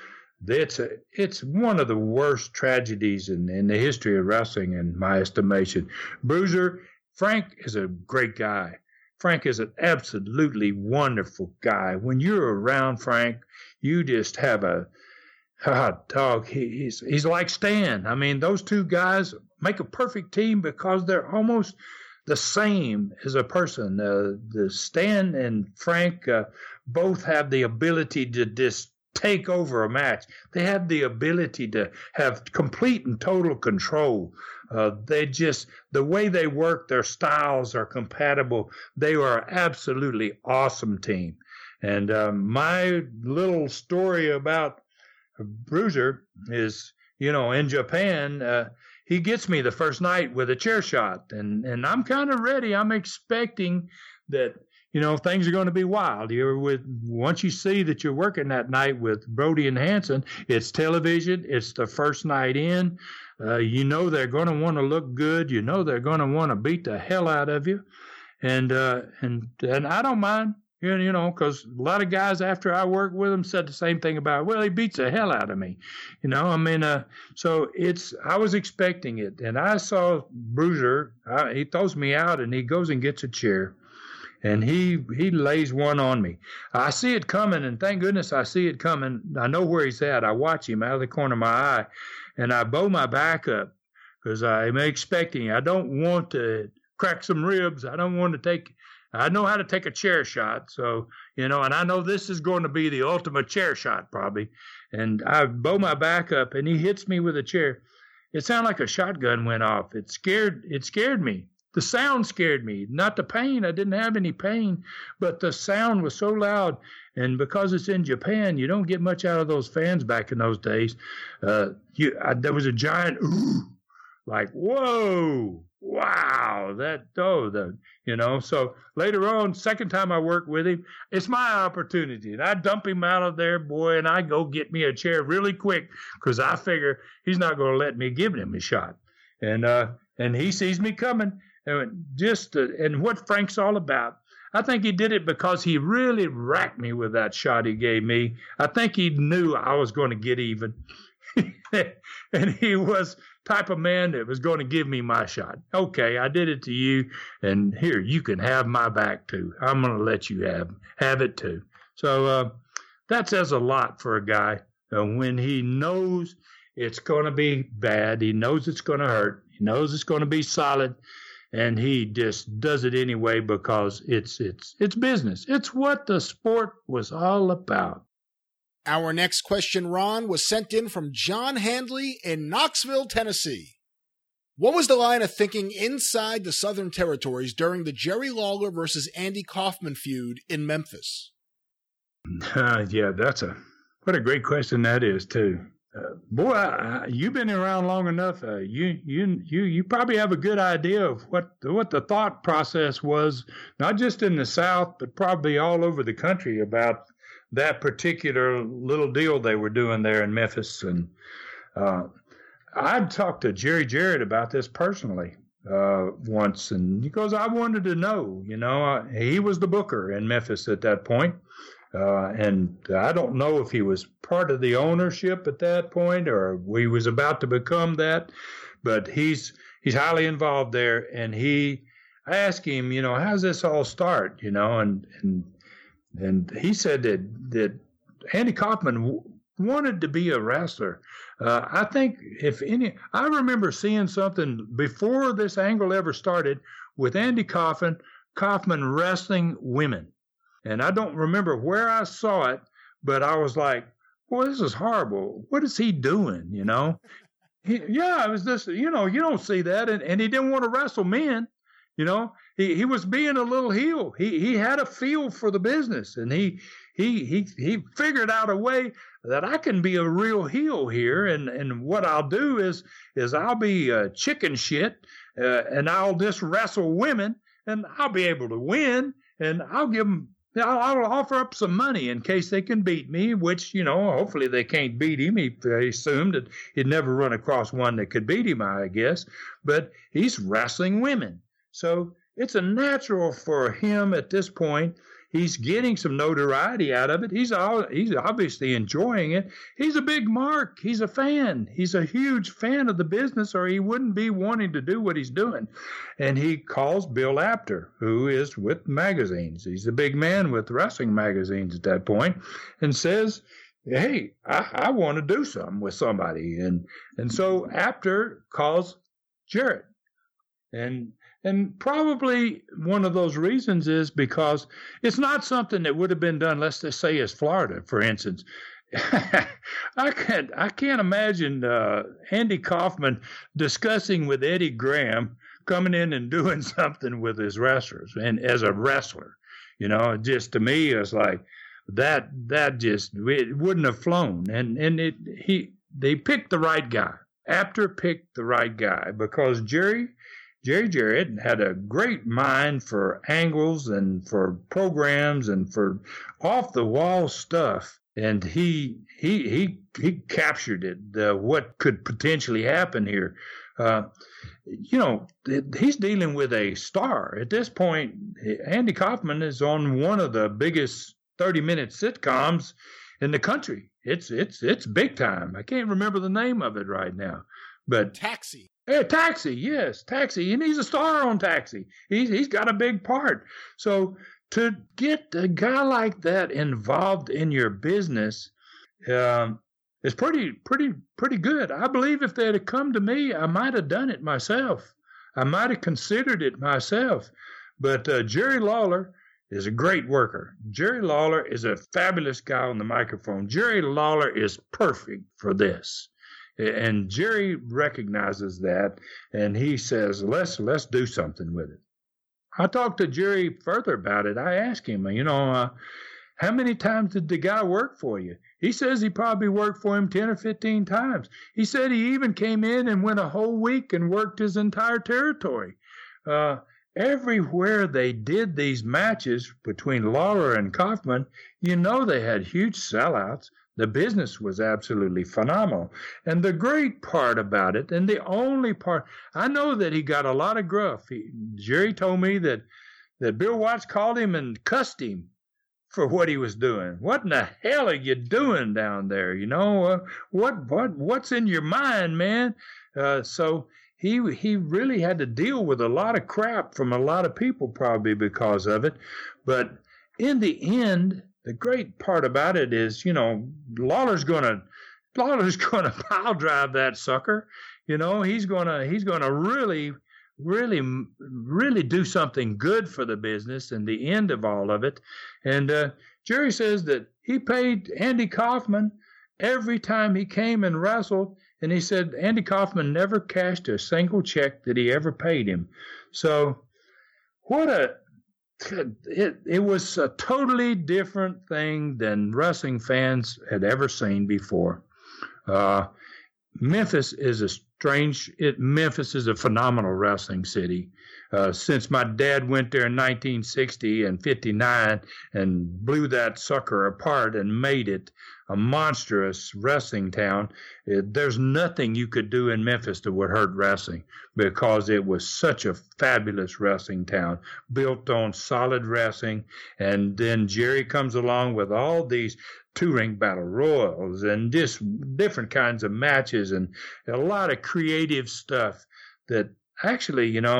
It's one of the worst tragedies in the history of wrestling, in my estimation. Bruiser, Frank is a great guy. Frank is an absolutely wonderful guy. When you're around Frank, you just have a dog. He's like Stan. I mean, those two guys make a perfect team because they're almost the same as a person. The Stan and Frank both have the ability to just take over a match. They have the ability to have complete and total control. The way they work, their styles are compatible. They are an absolutely awesome team. And my little story about Bruiser is, in Japan, he gets me the first night with a chair shot, and I'm kind of ready. I'm expecting that, things are going to be wild. Once you see that you're working that night with Brody and Hansen, it's television. It's the first night in. They're going to want to look good. They're going to want to beat the hell out of you, and I don't mind. Because a lot of guys after I worked with him said the same thing about, well, he beats the hell out of me. So I was expecting it. And I saw Bruiser, he throws me out and he goes and gets a chair. And he lays one on me. I see it coming, and thank goodness I see it coming. I know where he's at. I watch him out of the corner of my eye, and I bow my back up because I'm expecting. I don't want to crack some ribs. I know how to take a chair shot. So, and I know this is going to be the ultimate chair shot probably. And I bow my back up, and he hits me with a chair. It sounded like a shotgun went off. It scared me. The sound scared me, not the pain. I didn't have any pain, but the sound was so loud. And because it's in Japan, you don't get much out of those fans back in those days. There was a giant ooh, like, whoa, wow, So later on, second time I worked with him, it's my opportunity. And I dump him out of there, boy, and I go get me a chair really quick because I figure he's not going to let me give him a shot. And he sees me coming. And what Frank's all about, I think he did it because he really racked me with that shot he gave me. I think he knew I was going to get even. And he was type of man that was going to give me my shot. Okay, I did it to you, and here, you can have my back too. I'm going to let you have it too. So that says a lot for a guy when he knows it's going to be bad. He knows it's going to hurt. He knows it's going to be solid. And he just does it anyway because it's business. It's what the sport was all about. Our next question, Ron, was sent in from John Handley in Knoxville, Tennessee. What was the line of thinking inside the Southern Territories during the Jerry Lawler versus Andy Kaufman feud in Memphis? Yeah, what a great question that is too. Boy, you've been around long enough. You probably have a good idea of what the thought process was, not just in the South, but probably all over the country about that particular little deal they were doing there in Memphis. And I'd talked to Jerry Jarrett about this personally once, and because I wanted to know, he was the booker in Memphis at that point. And I don't know if he was part of the ownership at that point or he was about to become that, but he's highly involved there. And I asked him, how's this all start, and he said that Andy Kaufman wanted to be a wrestler. I think I remember seeing something before this angle ever started with Andy Kaufman wrestling women. And I don't remember where I saw it, but I was like, boy, this is horrible. What is he doing, it was this, you don't see that. And he didn't want to wrestle men, he was being a little heel. He had a feel for the business, and he figured out a way that I can be a real heel here. And what I'll do is I'll be chicken shit, and I'll just wrestle women, and I'll be able to win, and I'll offer up some money in case they can beat me, which, hopefully they can't beat him. He assumed that he'd never run across one that could beat him, I guess. But he's wrestling women. So it's a natural for him at this point. He's getting some notoriety out of it. He's obviously enjoying it. He's a big mark. He's a fan. He's a huge fan of the business, or he wouldn't be wanting to do what he's doing. And he calls Bill Apter, who is with magazines. He's a big man with wrestling magazines at that point, and says, hey, I want to do something with somebody. And so Apter calls Jarrett. And probably one of those reasons is because it's not something that would have been done, let's just say, as Florida, for instance. I can't imagine Andy Kaufman discussing with Eddie Graham coming in and doing something with his wrestlers and as a wrestler. Just to me, it's like that just, it wouldn't have flown. And they picked the right guy. Apter picked the right guy because Jerry Jarrett had a great mind for angles and for programs and for off-the-wall stuff, and he captured it. What could potentially happen here? He's dealing with a star at this point. Andy Kaufman is on one of the biggest 30-minute sitcoms in the country. It's big time. I can't remember the name of it right now, but Taxi. Hey, Taxi, yes, Taxi, and he's a star on Taxi. He's got a big part. So to get a guy like that involved in your business is pretty good. I believe if they'd have come to me, I might have done it myself. I might have considered it myself. But Jerry Lawler is a great worker. Jerry Lawler is a fabulous guy on the microphone. Jerry Lawler is perfect for this. And Jerry recognizes that, and he says, let's do something with it. I talked to Jerry further about it. I asked him, how many times did the guy work for you? He says he probably worked for him 10 or 15 times. He said he even came in and went a whole week and worked his entire territory. Everywhere they did these matches between Lawler and Kaufman, they had huge sellouts. The business was absolutely phenomenal. And the great part about it, and the only part, I know that he got a lot of gruff. Jerry told me that Bill Watts called him and cussed him for what he was doing. What in the hell are you doing down there? What's in your mind, man? So he really had to deal with a lot of crap from a lot of people probably because of it. But in the end, the great part about it is, Lawler's gonna pile drive that sucker. He's gonna really do something good for the business in the end of all of it. And Jerry says that he paid Andy Kaufman every time he came and wrestled, and he said Andy Kaufman never cashed a single check that he ever paid him. So it was a totally different thing than wrestling fans had ever seen before. Memphis is a phenomenal wrestling city. Since my dad went there in 1960 and 59 and blew that sucker apart and made it a monstrous wrestling town, there's nothing you could do in Memphis that would hurt wrestling because it was such a fabulous wrestling town built on solid wrestling. And then Jerry comes along with all these two-ring battle royals and just different kinds of matches and a lot of creative stuff that actually, he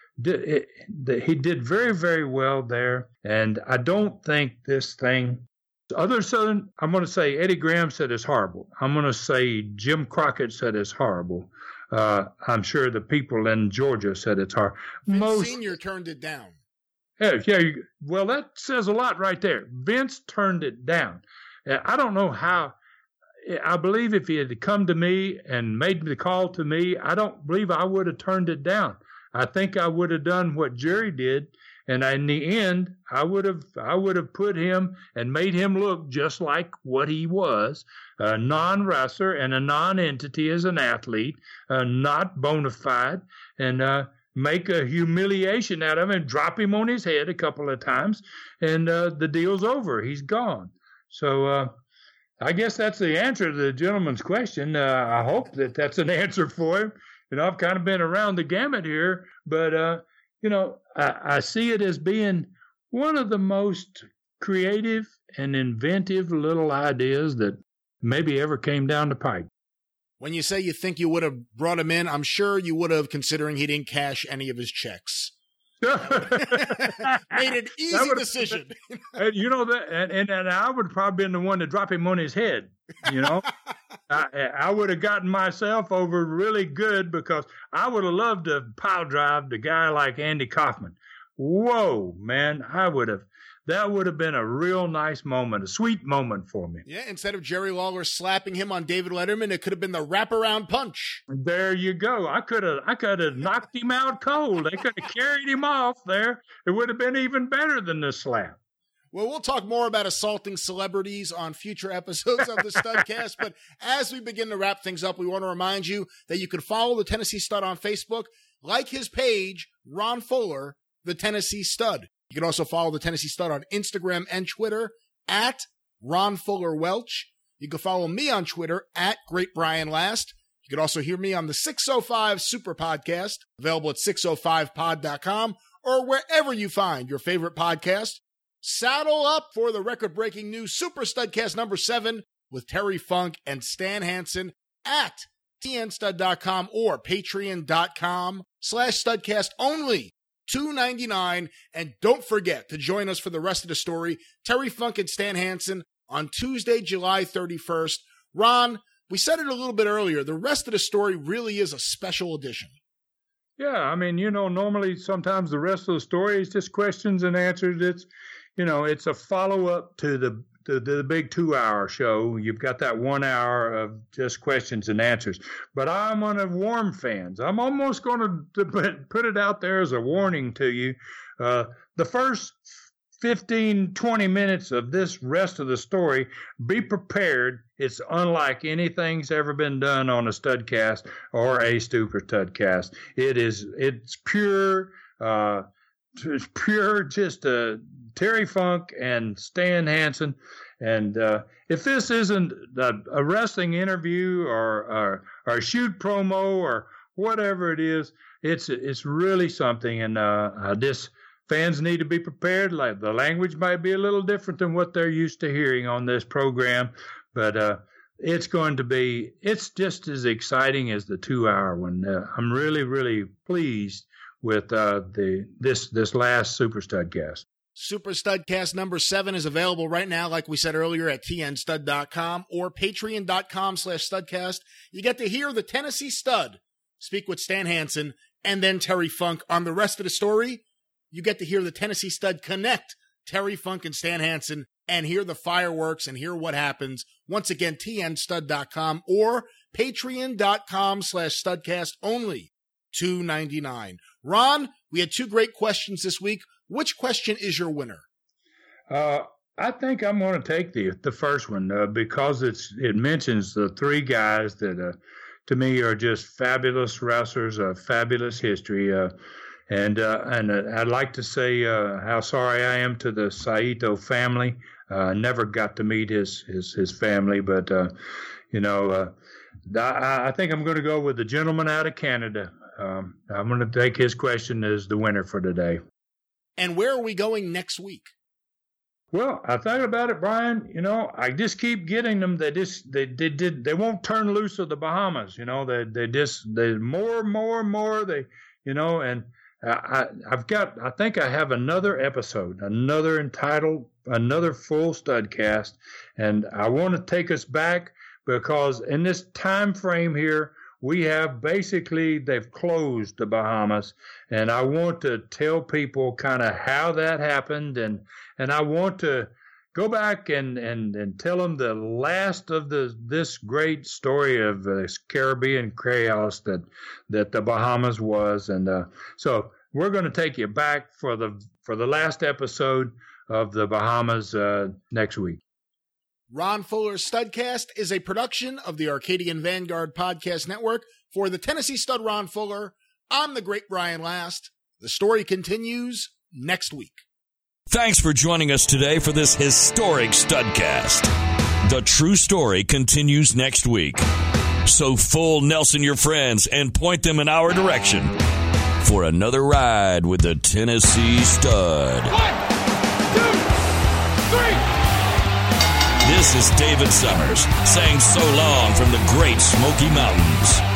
did very, very well there. And I don't think this thing, other than I'm going to say Eddie Graham said it's horrible. I'm going to say Jim Crockett said it's horrible. I'm sure the people in Georgia said it's horrible. Vince Sr. turned it down. Yeah. Well, that says a lot right there. Vince turned it down. I don't know how. I believe if he had come to me and made the call to me, I don't believe I would have turned it down. I think I would have done what Jerry did, and in the end, I would have put him and made him look just like what he was, a non-wrestler and a non-entity as an athlete, not bona fide, and make a humiliation out of him and drop him on his head a couple of times, and the deal's over. He's gone. So I guess that's the answer to the gentleman's question. I hope that that's an answer for him. I've kind of been around the gamut here, but, I see it as being one of the most creative and inventive little ideas that maybe ever came down the pipe. When you say you think you would have brought him in, I'm sure you would have, considering he didn't cash any of his checks. Made an easy decision. And I would have probably been the one to drop him on his head. I would have gotten myself over really good because I would have loved to pile drive the guy like Andy Kaufman. Whoa, man, that would have been a real nice moment, a sweet moment for me. Yeah, instead of Jerry Lawler slapping him on David Letterman, it could have been the wraparound punch. There you go. I could have knocked him out cold. They could have carried him off there. It would have been even better than the slap. Well, we'll talk more about assaulting celebrities on future episodes of the Studcast, but as we begin to wrap things up, we want to remind you that you can follow the Tennessee Stud on Facebook, like his page, Ron Fuller, the Tennessee Stud. You can also follow the Tennessee Stud on Instagram and Twitter at Ron Fuller Welch. You can follow me on Twitter at Great Brian Last. You can also hear me on the 605 Super Podcast, available at 605pod.com or wherever you find your favorite podcast. Saddle up for the record-breaking new Super Studcast number 7 with Terry Funk and Stan Hansen at tnstud.com or patreon.com/studcast only. $2.99, and don't forget to join us for the rest of the story, Terry Funk and Stan Hansen, on Tuesday, July 31st. Ron, we said it a little bit earlier, the rest of the story really is a special edition. Yeah, I mean, normally sometimes the rest of the story is just questions and answers. it's a follow-up to the big 2-hour show. You've got that 1 hour of just questions and answers. But I'm one of warm fans. I'm almost going to put it out there as a warning to you. The first 15, 20 minutes of this rest of the story, be prepared. It's unlike anything's ever been done on a Studcast or a Super Studcast. It's pure, just Terry Funk and Stan Hansen. And if this isn't a wrestling interview or a shoot promo or whatever it is, it's really something. And this fans need to be prepared. Like, the language might be a little different than what they're used to hearing on this program, but it's just as exciting as the 2-hour one. I'm really, really pleased with this last Super Studcast. Super Studcast number 7 is available right now, like we said earlier, at tnstud.com or patreon.com/studcast. You get to hear the Tennessee Stud speak with Stan Hansen and then Terry Funk on the rest of the story. You get to hear the Tennessee Stud connect Terry Funk and Stan Hansen and hear the fireworks and hear what happens. Once again, tnstud.com or patreon.com/studcast, only $2.99. Ron, we had 2 great questions this week. Which question is your winner? I think I'm going to take the first one because it mentions the 3 guys that to me are just fabulous wrestlers, a fabulous history. And I'd like to say how sorry I am to the Saito family. Never got to meet his family, but I think I'm going to go with the gentleman out of Canada. I'm going to take his question as the winner for today. And where are we going next week? Well, I thought about it, Brian. I just keep getting them. They won't turn loose of the Bahamas. They more. And I think I have another episode, another entitled, another full Studcast, and I want to take us back because in this time frame here, we have they've closed the Bahamas, and I want to tell people kind of how that happened, and I want to go back and tell them the last of this great story of this Caribbean chaos that the Bahamas was, and so we're going to take you back for the last episode of the Bahamas next week. Ron Fuller's Studcast is a production of the Arcadian Vanguard Podcast Network. For the Tennessee Stud Ron Fuller, I'm the great Brian Last. The story continues next week. Thanks for joining us today for this historic Studcast. The true story continues next week. So full Nelson your friends and point them in our direction for another ride with the Tennessee Stud. 1, 2, 3. This is David Summers saying so long from the Great Smoky Mountains.